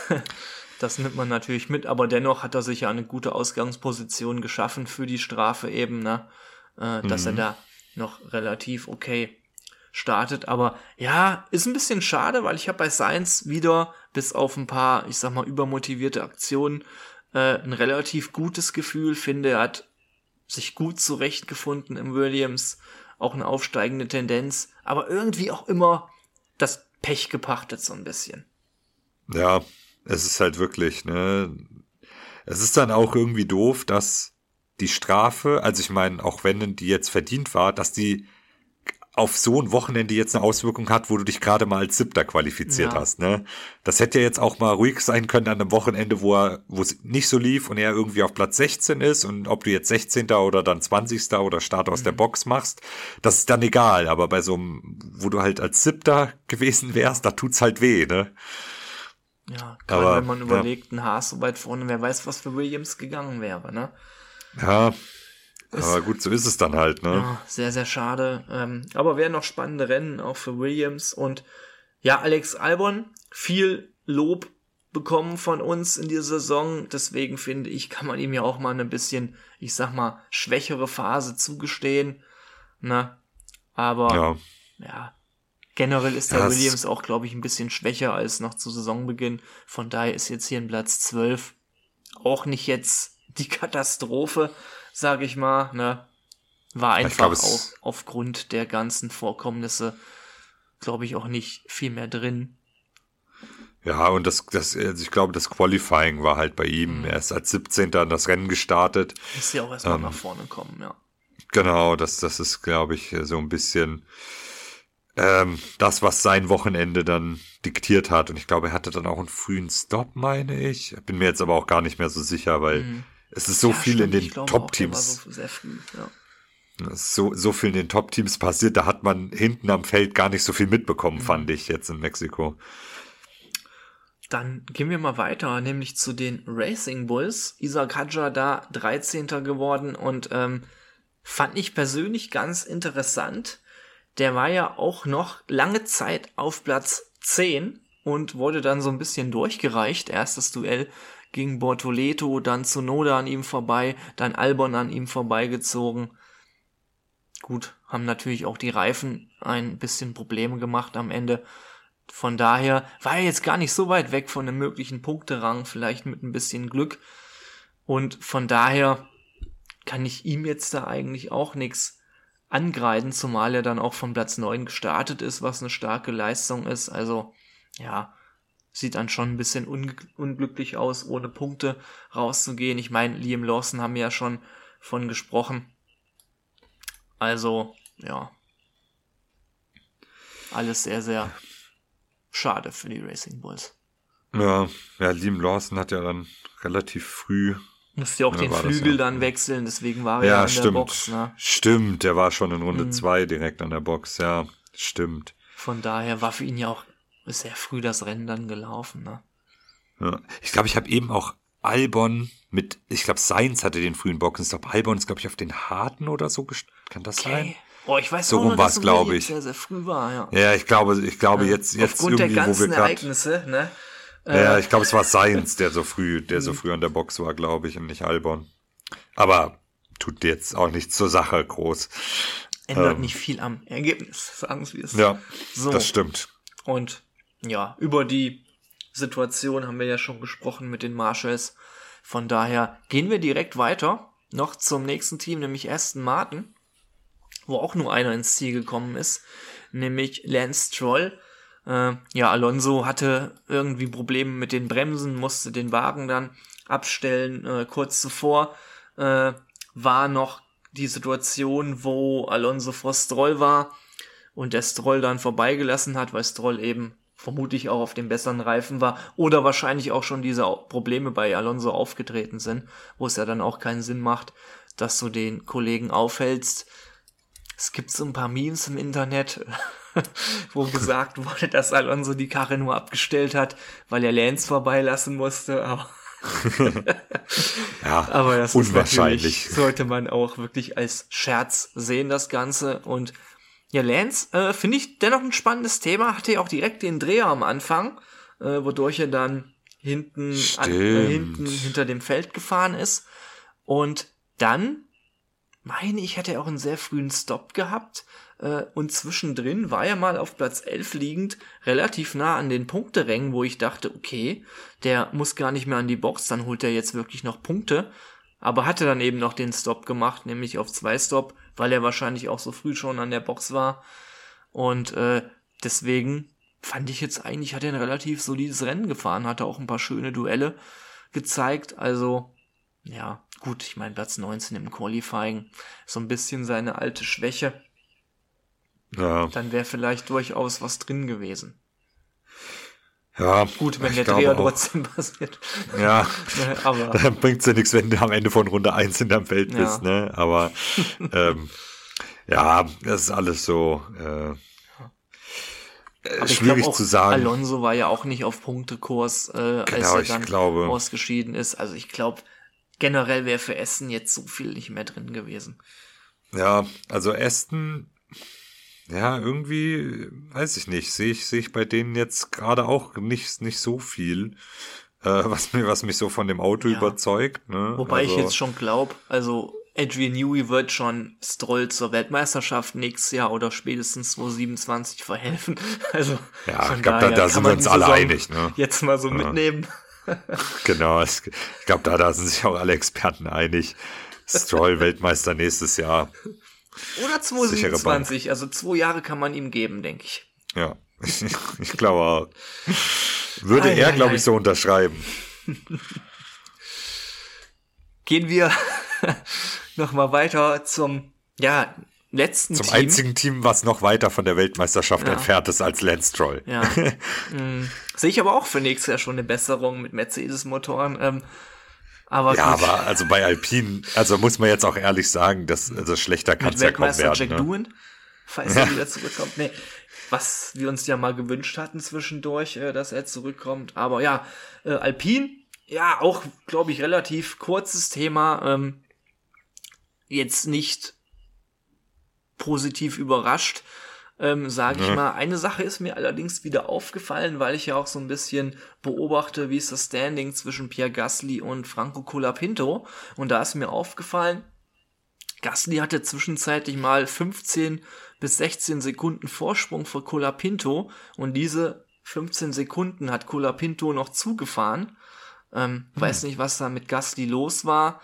Speaker 1: das nimmt man natürlich mit, aber dennoch hat er sich ja eine gute Ausgangsposition geschaffen für die Strafe eben, ne? Dass er da noch relativ okay startet. Aber ja, ist ein bisschen schade, weil ich habe bei Sainz wieder, bis auf ein paar, ich sag mal, übermotivierte Aktionen, ein relativ gutes Gefühl. Finde, er hat sich gut zurechtgefunden im Williams, auch eine aufsteigende Tendenz, aber irgendwie auch immer das Pech gepachtet so ein bisschen.
Speaker 2: Ja, es ist halt wirklich, ne, es ist dann auch irgendwie doof, dass die Strafe, also ich meine, auch wenn die jetzt verdient war, dass die auf so ein Wochenende jetzt eine Auswirkung hat, wo du dich gerade mal als 7. qualifiziert hast, ne? Das hätte ja jetzt auch mal ruhig sein können an einem Wochenende, wo es nicht so lief und er irgendwie auf Platz 16 ist und ob du jetzt 16. oder dann 20. oder Start aus der Box machst, das ist dann egal, aber bei so einem, wo du halt als 7. gewesen wärst, da tut's halt weh, ne?
Speaker 1: Ja, gerade wenn man überlegt, ein Haas so weit vorne, wer weiß, was für Williams gegangen wäre, ne?
Speaker 2: Ja, aber gut, so ist es dann halt, ne?
Speaker 1: Ja, sehr, sehr schade. Aber wären noch spannende Rennen auch für Williams. Und ja, Alex Albon, viel Lob bekommen von uns in dieser Saison. Deswegen finde ich, kann man ihm ja auch mal eine bisschen, ich sag mal, schwächere Phase zugestehen. Ne? Aber ja, generell ist der Williams auch, glaube ich, ein bisschen schwächer als noch zu Saisonbeginn. Von daher ist jetzt hier ein Platz 12 auch nicht jetzt die Katastrophe, sage ich mal, ne? War einfach auch aufgrund der ganzen Vorkommnisse, glaube ich, auch nicht viel mehr drin.
Speaker 2: Ja, und also ich glaube, das Qualifying war halt bei ihm. Er ist als 17. in das Rennen gestartet.
Speaker 1: Muss ja auch erstmal nach vorne kommen, ja.
Speaker 2: Genau, das ist, glaube ich, so ein bisschen, das, was sein Wochenende dann diktiert hat. Und ich glaube, er hatte dann auch einen frühen Stop, meine ich. Bin mir jetzt aber auch gar nicht mehr so sicher, weil es ist so viel in den Top-Teams.
Speaker 1: So sehr früh, ja.
Speaker 2: Es ist so viel in den Top-Teams passiert, da hat man hinten am Feld gar nicht so viel mitbekommen, fand ich jetzt in Mexiko.
Speaker 1: Dann gehen wir mal weiter, nämlich zu den Racing Bulls. Isaac Hadjar da 13. geworden und fand ich persönlich ganz interessant. Der war ja auch noch lange Zeit auf Platz 10 und wurde dann so ein bisschen durchgereicht. Erstes Duell gegen Bortoleto, dann Tsunoda an ihm vorbei, dann Albon an ihm vorbeigezogen. Gut, haben natürlich auch die Reifen ein bisschen Probleme gemacht am Ende. Von daher war er jetzt gar nicht so weit weg von einem möglichen Punkterang, vielleicht mit ein bisschen Glück. Und von daher kann ich ihm jetzt da eigentlich auch nichts angreifen, zumal er dann auch von Platz 9 gestartet ist, was eine starke Leistung ist. Also, ja, sieht dann schon ein bisschen unglücklich aus, ohne Punkte rauszugehen. Ich meine, Liam Lawson haben wir ja schon von gesprochen. Also, ja, alles sehr, sehr schade für die Racing Bulls.
Speaker 2: Ja, Liam Lawson hat ja dann relativ früh...
Speaker 1: Musste ja auch den Flügel dann wechseln, deswegen war er ja in der Box. Ne?
Speaker 2: Stimmt, der war schon in Runde 2 direkt an der Box, ja, stimmt.
Speaker 1: Von daher war für ihn ja auch sehr früh das Rennen dann gelaufen. Ne?
Speaker 2: Ja. Ich glaube, ich habe eben auch Albon ich glaube, Sainz hatte den frühen Boxenstopp. Albon ist, glaube ich, auf den harten oder so. Kann das sein?
Speaker 1: Oh, ich weiß
Speaker 2: so
Speaker 1: auch nur, dass
Speaker 2: es
Speaker 1: sehr, sehr früh war, ja.
Speaker 2: Ja, ich glaube jetzt
Speaker 1: aufgrund
Speaker 2: irgendwie,
Speaker 1: der ganzen
Speaker 2: wo wir grad,
Speaker 1: Ereignisse, ne?
Speaker 2: Ja, ich glaube, es war Sainz, der so früh an der Box war, glaube ich, und nicht Albon. Aber tut jetzt auch nichts zur Sache groß.
Speaker 1: Ändert nicht viel am Ergebnis, sagen wir es.
Speaker 2: Ja, so. Das stimmt.
Speaker 1: Und ja, über die Situation haben wir ja schon gesprochen mit den Marshalls. Von daher gehen wir direkt weiter, noch zum nächsten Team, nämlich Aston Martin, wo auch nur einer ins Ziel gekommen ist, nämlich Lance Stroll. Alonso hatte irgendwie Probleme mit den Bremsen, musste den Wagen dann abstellen. Kurz zuvor war noch die Situation, wo Alonso vor Stroll war und der Stroll dann vorbeigelassen hat, weil Stroll eben vermutlich auch auf dem besseren Reifen war oder wahrscheinlich auch schon diese Probleme bei Alonso aufgetreten sind, wo es ja dann auch keinen Sinn macht, dass du den Kollegen aufhältst. Es gibt so ein paar Memes im Internet, wo gesagt wurde, dass Alonso die Karre nur abgestellt hat, weil er Lance vorbeilassen musste. Aber, aber das
Speaker 2: unwahrscheinlich.
Speaker 1: Sollte man auch wirklich als Scherz sehen, das Ganze. Und ja, Lance finde ich dennoch ein spannendes Thema. Hatte ja auch direkt den Dreher am Anfang, wodurch er dann hinten hinter dem Feld gefahren ist. Und dann meine ich, hat er auch einen sehr frühen Stop gehabt und zwischendrin war er mal auf Platz 11 liegend, relativ nah an den Punkterängen, wo ich dachte, okay, der muss gar nicht mehr an die Box, dann holt er jetzt wirklich noch Punkte, aber hatte dann eben noch den Stop gemacht, nämlich auf 2 Stop, weil er wahrscheinlich auch so früh schon an der Box war und deswegen fand ich jetzt eigentlich, hat er ein relativ solides Rennen gefahren, hatte auch ein paar schöne Duelle gezeigt, also ja, gut, ich meine, Platz 19 im Qualifying, so ein bisschen seine alte Schwäche.
Speaker 2: Ja.
Speaker 1: Dann wäre vielleicht durchaus was drin gewesen.
Speaker 2: Ja.
Speaker 1: Gut, wenn der Dreher trotzdem passiert.
Speaker 2: Ja,
Speaker 1: aber
Speaker 2: dann bringt's ja nichts, wenn du am Ende von Runde 1 hinterm Feld bist, ne? Aber ja, das ist alles so schwierig zu sagen.
Speaker 1: Alonso war ja auch nicht auf Punktekurs, als er dann ausgeschieden ist. Also ich glaube, generell wäre für Aston jetzt so viel nicht mehr drin gewesen.
Speaker 2: Ja, also Aston, ja, irgendwie, weiß ich nicht, sehe ich bei denen jetzt gerade auch nicht so viel, was mich so von dem Auto überzeugt. Ne?
Speaker 1: Wobei ich jetzt schon glaube, also Adrian Newey wird schon Stroll zur Weltmeisterschaft nächstes Jahr oder spätestens 2027 verhelfen. Also
Speaker 2: ja, ich glaube, da sind wir uns alle einig. Ne?
Speaker 1: Jetzt mal so mitnehmen.
Speaker 2: Genau, ich glaube, da sind sich auch alle Experten einig. Stroll Weltmeister nächstes Jahr.
Speaker 1: Oder 2027, also 2 Jahre kann man ihm geben, denke ich.
Speaker 2: Ja, ich glaube auch. Würde er, glaube ich, so unterschreiben.
Speaker 1: Gehen wir nochmal weiter zum, letzten
Speaker 2: Zum
Speaker 1: Team.
Speaker 2: einzigen Team, was noch weiter von der Weltmeisterschaft entfernt ist als Lance Stroll.
Speaker 1: Ja. Sehe ich aber auch für nächstes Jahr schon eine Besserung mit Mercedes-Motoren. Aber
Speaker 2: ja,
Speaker 1: gut.
Speaker 2: aber also bei Alpine, also muss man jetzt auch ehrlich sagen, also schlechter kann es ja kaum werden.
Speaker 1: Jack
Speaker 2: Ne?
Speaker 1: Doohan, falls er wieder zurückkommt. Nee, was wir uns ja mal gewünscht hatten zwischendurch, dass er zurückkommt. Aber ja, Alpine, ja, auch, glaube ich, relativ kurzes Thema. Jetzt nicht positiv überrascht, sage ich mal. Eine Sache ist mir allerdings wieder aufgefallen, weil ich ja auch so ein bisschen beobachte, wie ist das Standing zwischen Pierre Gasly und Franco Colapinto. Und da ist mir aufgefallen, Gasly hatte zwischenzeitlich mal 15 bis 16 Sekunden Vorsprung vor Colapinto und diese 15 Sekunden hat Colapinto noch zugefahren. Weiß nicht, was da mit Gasly los war,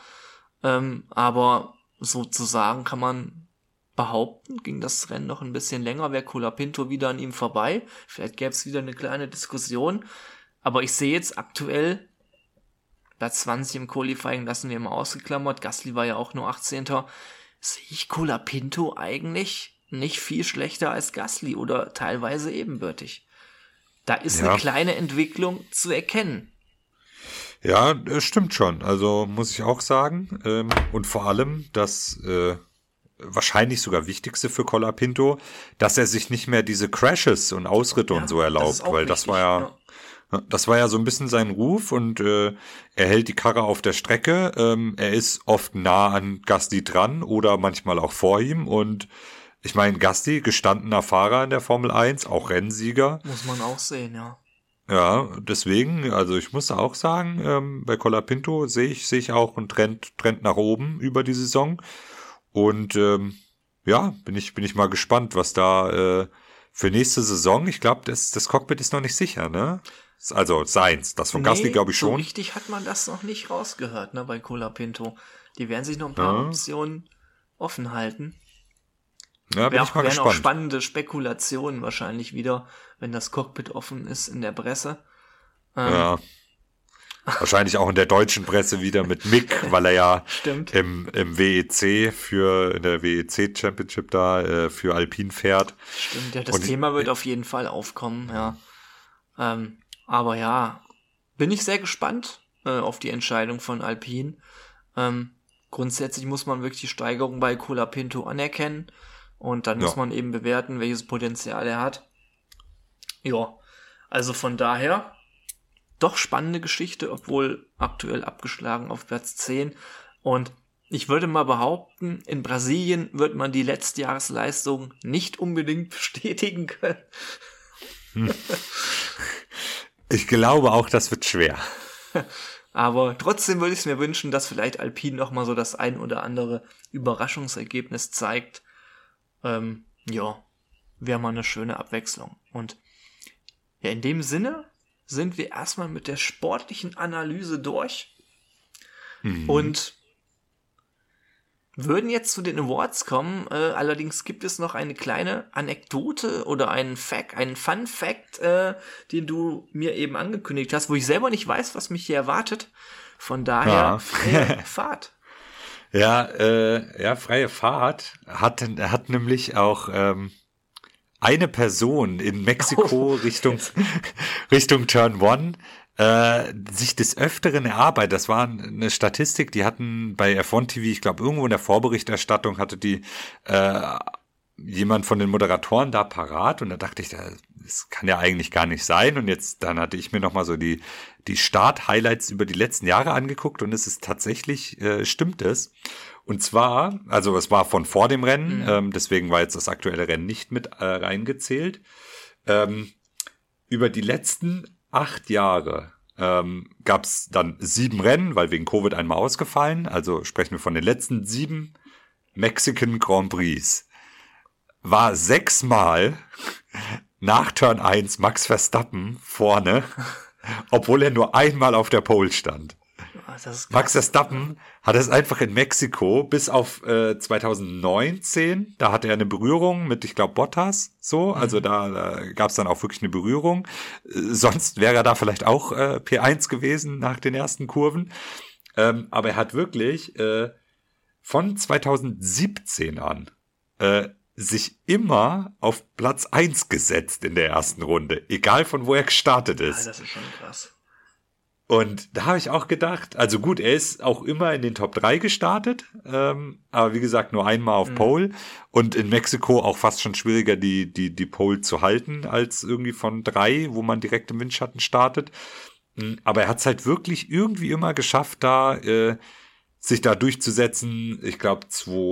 Speaker 1: aber sozusagen kann man behaupten, ging das Rennen noch ein bisschen länger, wäre Colapinto wieder an ihm vorbei. Vielleicht gäbe es wieder eine kleine Diskussion. Aber ich sehe jetzt aktuell Platz 20 im Qualifying, lassen wir mal ausgeklammert. Gasly war ja auch nur 18. Sehe ich Colapinto eigentlich nicht viel schlechter als Gasly oder teilweise ebenbürtig. Da ist eine kleine Entwicklung zu erkennen.
Speaker 2: Ja, stimmt schon. Also muss ich auch sagen. Und vor allem das wahrscheinlich sogar wichtigste für Colapinto, dass er sich nicht mehr diese Crashes und Ausritte und so erlaubt, weil das war ja so ein bisschen sein Ruf und er hält die Karre auf der Strecke. Er ist oft nah an Gasly dran oder manchmal auch vor ihm und ich meine, Gasly, gestandener Fahrer in der Formel 1, auch Rennsieger.
Speaker 1: Muss man auch sehen, ja.
Speaker 2: Ja, deswegen, also ich muss auch sagen, bei Colapinto sehe ich auch einen Trend nach oben über die Saison. Und ja, bin ich mal gespannt, was da für nächste Saison, ich glaube, das Cockpit ist noch nicht sicher, ne? Also seins, das von Gasly glaube ich schon.
Speaker 1: So richtig hat man das noch nicht rausgehört, ne, bei Colapinto. Die werden sich noch ein paar Optionen offen halten.
Speaker 2: Ja, bin ich mal gespannt.
Speaker 1: Auch spannende Spekulationen wahrscheinlich wieder, wenn das Cockpit offen ist in der Presse.
Speaker 2: Ja. Wahrscheinlich auch in der deutschen Presse wieder mit Mick, weil er ja im WEC in der WEC Championship da für Alpine fährt.
Speaker 1: Stimmt, ja, das Thema wird auf jeden Fall aufkommen, ja. Aber ja, bin ich sehr gespannt auf die Entscheidung von Alpine. Grundsätzlich muss man wirklich die Steigerung bei Colapinto anerkennen und dann muss man eben bewerten, welches Potenzial er hat. Ja, also von daher doch spannende Geschichte, obwohl aktuell abgeschlagen auf Platz 10. Und ich würde mal behaupten, in Brasilien wird man die Letztjahresleistung nicht unbedingt bestätigen können.
Speaker 2: Ich glaube auch, das wird schwer.
Speaker 1: Aber trotzdem würde ich es mir wünschen, dass vielleicht Alpine noch mal so das ein oder andere Überraschungsergebnis zeigt. Ja, wäre mal eine schöne Abwechslung. Und ja, in dem Sinne sind wir erstmal mit der sportlichen Analyse durch und würden jetzt zu den Awards kommen. Allerdings gibt es noch eine kleine Anekdote oder einen Fun Fact, den du mir eben angekündigt hast, wo ich selber nicht weiß, was mich hier erwartet. Von daher freie Fahrt.
Speaker 2: Ja, freie Fahrt hat nämlich auch eine Person in Mexiko Richtung Turn 1 sich des Öfteren erarbeitet. Das war eine Statistik, die hatten bei F1 TV, ich glaube irgendwo in der Vorberichterstattung hatte die jemand von den Moderatoren da parat und da dachte ich, das kann ja eigentlich gar nicht sein und dann hatte ich mir nochmal so die Start-Highlights über die letzten Jahre angeguckt und es ist tatsächlich, stimmt es. Und zwar, also es war von vor dem Rennen, deswegen war jetzt das aktuelle Rennen nicht mit reingezählt. Über die letzten 8 Jahre gab es dann 7 Rennen, weil wegen Covid einmal ausgefallen. Also sprechen wir von den letzten 7 Mexican Grand Prix. War 6 Mal nach Turn 1 Max Verstappen vorne, obwohl er nur einmal auf der Pole stand. Max Verstappen hat es einfach in Mexiko bis auf 2019, da hatte er eine Berührung mit, ich glaube, Bottas, so, also da gab es dann auch wirklich eine Berührung. Sonst wäre er da vielleicht auch P1 gewesen nach den ersten Kurven. Aber er hat wirklich von 2017 an sich immer auf Platz 1 gesetzt in der ersten Runde, egal von wo er gestartet ist.
Speaker 1: Ja, das ist schon krass.
Speaker 2: Und da habe ich auch gedacht, also gut, er ist auch immer in den Top 3 gestartet, aber wie gesagt, nur einmal auf Pole und in Mexiko auch fast schon schwieriger, die Pole zu halten, als irgendwie von 3, wo man direkt im Windschatten startet. Aber er hat es halt wirklich irgendwie immer geschafft, da sich da durchzusetzen. Ich glaube,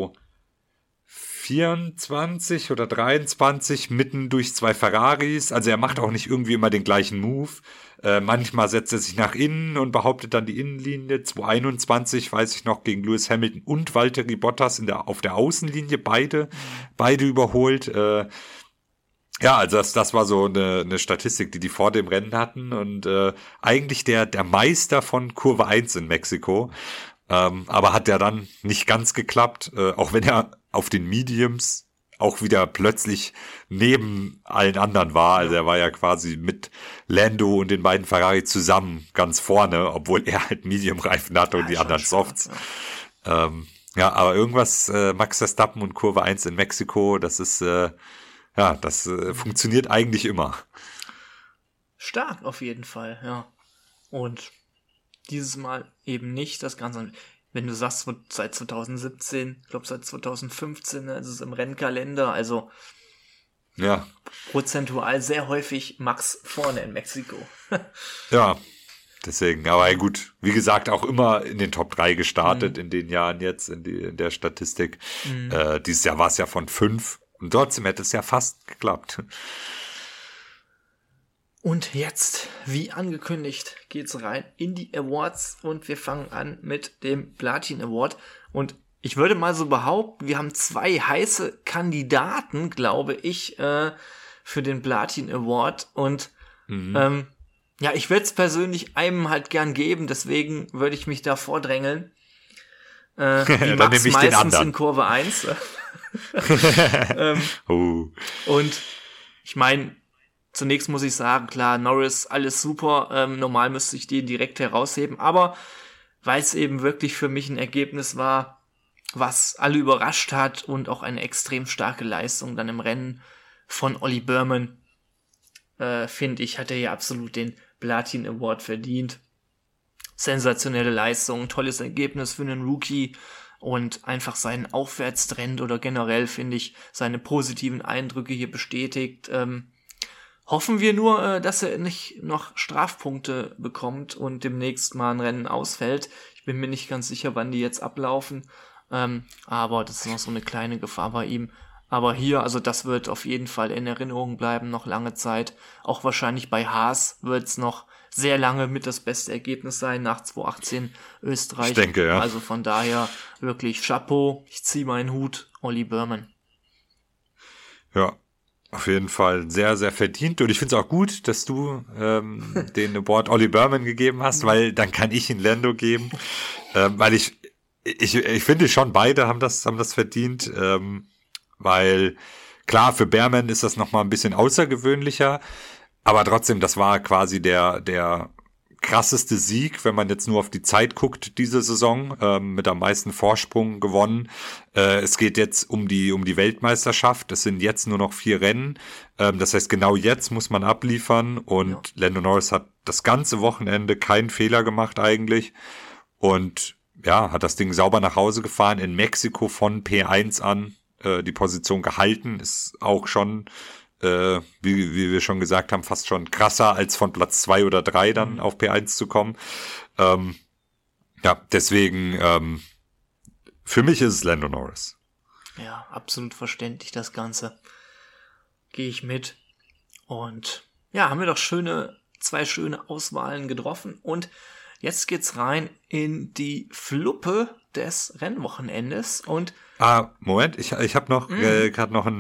Speaker 2: 2024 oder 23 mitten durch 2 Ferraris. Also er macht auch nicht irgendwie immer den gleichen Move. Manchmal setzt er sich nach innen und behauptet dann die Innenlinie. 2021 weiß ich noch gegen Lewis Hamilton und Valtteri Bottas auf der Außenlinie beide überholt. Ja, also das war so eine Statistik, die vor dem Rennen hatten und eigentlich der Meister von Kurve 1 in Mexiko. Aber hat ja dann nicht ganz geklappt, auch wenn er auf den Mediums auch wieder plötzlich neben allen anderen war. Also er war ja quasi mit Lando und den beiden Ferrari zusammen ganz vorne, obwohl er halt Medium-Reifen hatte und die anderen Softs. Ja, aber irgendwas, Max Verstappen und Kurve 1 in Mexiko, das ist, das funktioniert eigentlich immer.
Speaker 1: Stark auf jeden Fall, ja. Und dieses Mal eben nicht das Ganze. Wenn du sagst, seit 2017, ich glaube seit 2015, ist es im Rennkalender, also
Speaker 2: ja,
Speaker 1: prozentual sehr häufig Max vorne in Mexiko.
Speaker 2: Ja, deswegen, aber gut, wie gesagt, auch immer in den Top 3 gestartet in den Jahren jetzt, in der Statistik. Dieses Jahr war es ja von 5 und trotzdem hätte es ja fast geklappt.
Speaker 1: Und jetzt, wie angekündigt, geht's rein in die Awards und wir fangen an mit dem Platin Award. Und ich würde mal so behaupten, wir haben 2 heiße Kandidaten, glaube ich, für den Platin Award. Und ich würde es persönlich einem halt gern geben, deswegen würde ich mich da vordrängeln. Wie Max meistens in Kurve 1. Und ich meine, zunächst muss ich sagen, klar, Norris, alles super, normal müsste ich den direkt herausheben, aber weil es eben wirklich für mich ein Ergebnis war, was alle überrascht hat und auch eine extrem starke Leistung dann im Rennen von Ollie Bearman, finde ich, hat er ja absolut den Platin Award verdient. Sensationelle Leistung, tolles Ergebnis für einen Rookie und einfach seinen Aufwärtstrend oder generell, finde ich, seine positiven Eindrücke hier bestätigt. Hoffen wir nur, dass er nicht noch Strafpunkte bekommt und demnächst mal ein Rennen ausfällt. Ich bin mir nicht ganz sicher, wann die jetzt ablaufen, aber das ist noch so eine kleine Gefahr bei ihm. Aber hier, also das wird auf jeden Fall in Erinnerung bleiben, noch lange Zeit. Auch wahrscheinlich bei Haas wird es noch sehr lange mit das beste Ergebnis sein, nach 2018 Österreich.
Speaker 2: Ich denke, ja.
Speaker 1: Also von daher wirklich Chapeau, ich ziehe meinen Hut, Ollie Bearman.
Speaker 2: Ja. Auf jeden Fall sehr, sehr verdient. Und ich finde es auch gut, dass du den Award Ollie Bearman gegeben hast, weil dann kann ich ihn Lando geben. Weil ich finde schon, beide haben das verdient. Weil klar, für Bearman ist das nochmal ein bisschen außergewöhnlicher. Aber trotzdem, das war quasi der krasseste Sieg, wenn man jetzt nur auf die Zeit guckt, diese Saison, mit am meisten Vorsprung gewonnen. Es geht jetzt um die Weltmeisterschaft. Es sind jetzt nur noch 4 Rennen. Das heißt, genau jetzt muss man abliefern und Lando Norris hat das ganze Wochenende keinen Fehler gemacht eigentlich und ja, hat das Ding sauber nach Hause gefahren, in Mexiko von P1 an die Position gehalten, ist auch schon wie wir schon gesagt haben, fast schon krasser, als von Platz 2 oder 3 dann auf P1 zu kommen. Deswegen, für mich ist es Lando Norris.
Speaker 1: Ja, absolut verständlich das Ganze. Gehe ich mit. Und ja, haben wir doch 2 schöne Auswahlen getroffen. Und jetzt geht's rein in die Fluppe des Rennwochenendes. Und
Speaker 2: Moment, ich habe noch gerade noch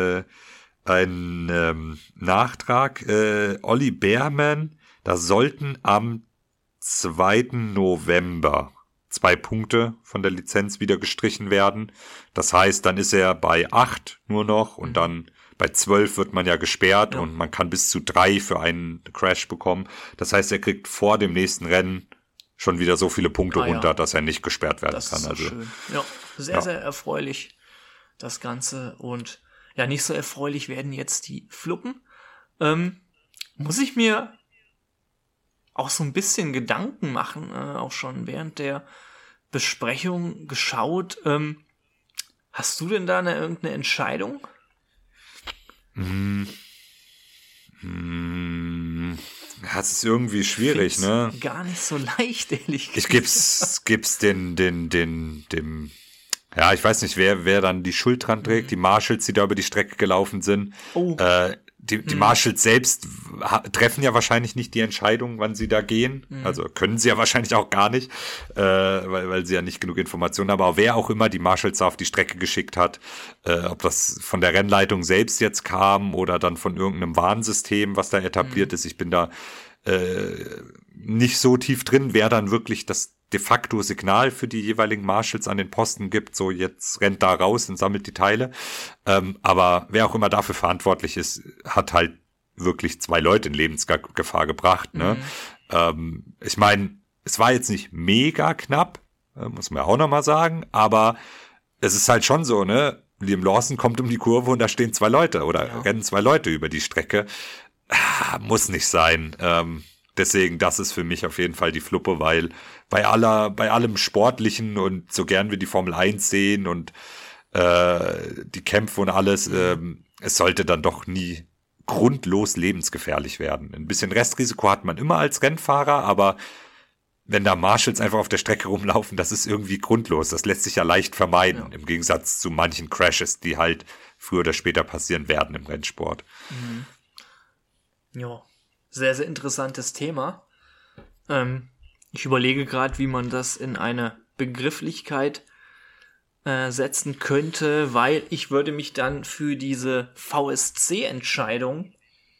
Speaker 2: ein Nachtrag. Ollie Bearman, da sollten am 2. November 2 Punkte von der Lizenz wieder gestrichen werden. Das heißt, dann ist er bei 8 nur noch und dann bei 12 wird man ja gesperrt und man kann bis zu 3 für einen Crash bekommen. Das heißt, er kriegt vor dem nächsten Rennen schon wieder so viele Punkte runter, dass er nicht gesperrt werden kann.
Speaker 1: Das ist schön. Ja, sehr, sehr erfreulich. das Ganze. Und ja, nicht so erfreulich werden jetzt die Fluppen. Muss ich mir auch so ein bisschen Gedanken machen, auch schon während der Besprechung geschaut. Hast du denn da irgendeine Entscheidung?
Speaker 2: Das ist irgendwie schwierig, ne?
Speaker 1: Gar nicht so leicht, ehrlich gesagt.
Speaker 2: Ich gib's dem, ja, ich weiß nicht, wer dann die Schuld dran trägt, die Marshalls, die da über die Strecke gelaufen sind.
Speaker 1: Oh.
Speaker 2: Die Marshalls selbst treffen ja wahrscheinlich nicht die Entscheidung, wann sie da gehen. Also können sie ja wahrscheinlich auch gar nicht, weil sie ja nicht genug Informationen haben. Aber wer auch immer die Marshalls auf die Strecke geschickt hat, ob das von der Rennleitung selbst jetzt kam oder dann von irgendeinem Warnsystem, was da etabliert ist. Ich bin da nicht so tief drin, wer dann wirklich das de facto Signal für die jeweiligen Marshalls an den Posten gibt, so jetzt rennt da raus und sammelt die Teile. Aber wer auch immer dafür verantwortlich ist, hat halt wirklich 2 Leute in Lebensgefahr gebracht. Ne? Ich meine, es war jetzt nicht mega knapp, muss man ja auch nochmal sagen, aber es ist halt schon so, ne? Liam Lawson kommt um die Kurve und da stehen 2 Leute oder rennen 2 Leute über die Strecke. Muss nicht sein. Deswegen, das ist für mich auf jeden Fall die Fluppe, weil bei allem Sportlichen und so gern wir die Formel 1 sehen und die Kämpfe und alles, es sollte dann doch nie grundlos lebensgefährlich werden. Ein bisschen Restrisiko hat man immer als Rennfahrer, aber wenn da Marshalls einfach auf der Strecke rumlaufen, das ist irgendwie grundlos. Das lässt sich ja leicht vermeiden, im Gegensatz zu manchen Crashes, die halt früher oder später passieren werden im Rennsport.
Speaker 1: Ja, sehr, sehr interessantes Thema. Ich überlege gerade, wie man das in eine Begrifflichkeit setzen könnte, weil ich würde mich dann für diese VSC-Entscheidung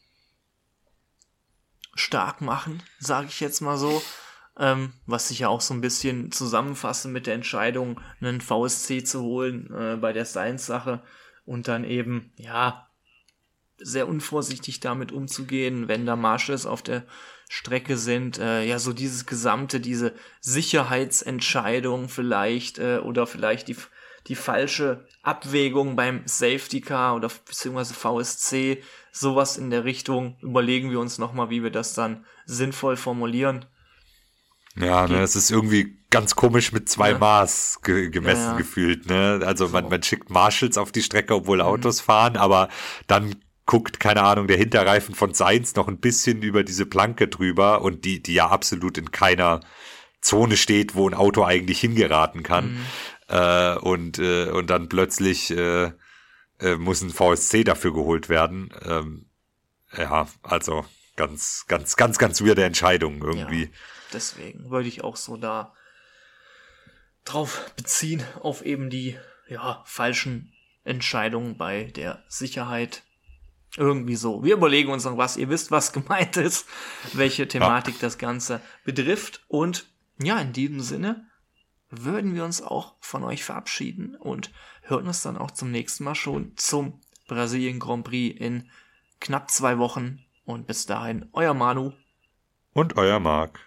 Speaker 1: stark machen, sage ich jetzt mal so, was ich ja auch so ein bisschen zusammenfasse mit der Entscheidung, einen VSC zu holen bei der Sainz-Sache und dann eben, ja, sehr unvorsichtig damit umzugehen, wenn da Marshalls auf der Strecke sind, ja, so diese Sicherheitsentscheidung vielleicht oder vielleicht die falsche Abwägung beim Safety Car oder beziehungsweise VSC, sowas in der Richtung, überlegen wir uns nochmal, wie wir das dann sinnvoll formulieren.
Speaker 2: Ja, ne, es ist irgendwie ganz komisch mit 2 Maß gemessen gefühlt, ne? Also man schickt Marshalls auf die Strecke, obwohl Autos fahren, aber dann guckt, keine Ahnung, der Hinterreifen von Sainz noch ein bisschen über diese Planke drüber und die ja absolut in keiner Zone steht, wo ein Auto eigentlich hingeraten kann. Und dann plötzlich muss ein VSC dafür geholt werden. Ja, also ganz weirde Entscheidung irgendwie.
Speaker 1: Ja, deswegen würde ich auch so da drauf beziehen, auf eben die falschen Entscheidungen bei der Sicherheit. Irgendwie so. Wir überlegen uns noch was. Ihr wisst, was gemeint ist, welche Thematik das Ganze betrifft. Und ja, in diesem Sinne würden wir uns auch von euch verabschieden und hören uns dann auch zum nächsten Mal schon zum Brasilien Grand Prix in knapp 2 Wochen. Und bis dahin, euer Manu.
Speaker 2: Und euer Marc.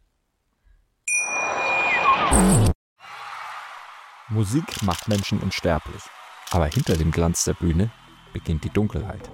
Speaker 3: Musik macht Menschen unsterblich. Aber hinter dem Glanz der Bühne beginnt die Dunkelheit.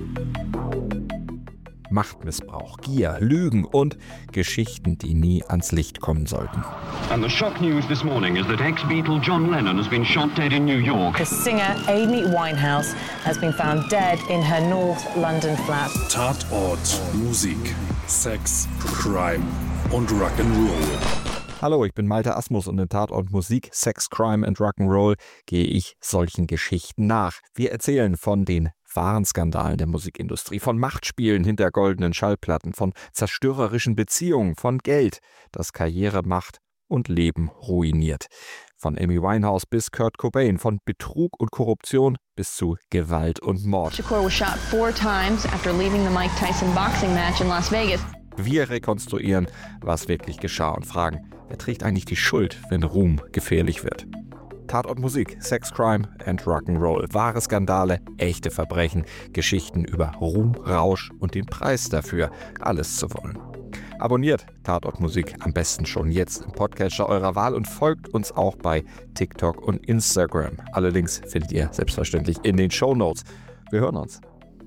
Speaker 3: Machtmissbrauch, Gier, Lügen und Geschichten, die nie ans Licht kommen sollten.
Speaker 4: And the shock news this morning is that ex-Beatle John Lennon has been shot dead in New York.
Speaker 5: The singer Amy Winehouse has been found dead in her North London flat.
Speaker 6: Tatort Musik, Sex, Crime und Rock'n'Roll.
Speaker 3: Hallo, ich bin Malte Asmus und in Tatort Musik, Sex, Crime and Rock'n'Roll gehe ich solchen Geschichten nach. Wir erzählen von den wahren Skandalen der Musikindustrie, von Machtspielen hinter goldenen Schallplatten, von zerstörerischen Beziehungen, von Geld, das Karriere macht und Leben ruiniert. Von Amy Winehouse bis Kurt Cobain, von Betrug und Korruption bis zu Gewalt und Mord.
Speaker 7: Shakur was shot 4 times after leaving the Mike Tyson boxing match in Las Vegas.
Speaker 3: Wir rekonstruieren, was wirklich geschah und fragen, wer trägt eigentlich die Schuld, wenn Ruhm gefährlich wird? Tatort Musik, Sex, Crime and Rock'n'Roll. Wahre Skandale, echte Verbrechen, Geschichten über Ruhm, Rausch und den Preis dafür, alles zu wollen. Abonniert Tatortmusik am besten schon jetzt im Podcatcher eurer Wahl und folgt uns auch bei TikTok und Instagram. Alle Links findet ihr selbstverständlich in den Shownotes. Wir hören uns.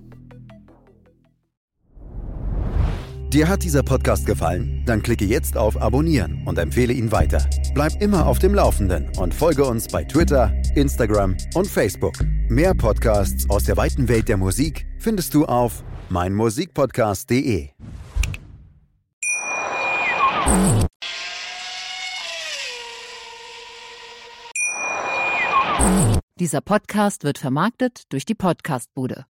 Speaker 8: Dir hat dieser Podcast gefallen? Dann klicke jetzt auf Abonnieren und empfehle ihn weiter. Bleib immer auf dem Laufenden und folge uns bei Twitter, Instagram und Facebook. Mehr Podcasts aus der weiten Welt der Musik findest du auf meinmusikpodcast.de.
Speaker 9: Dieser Podcast wird vermarktet durch die Podcastbude.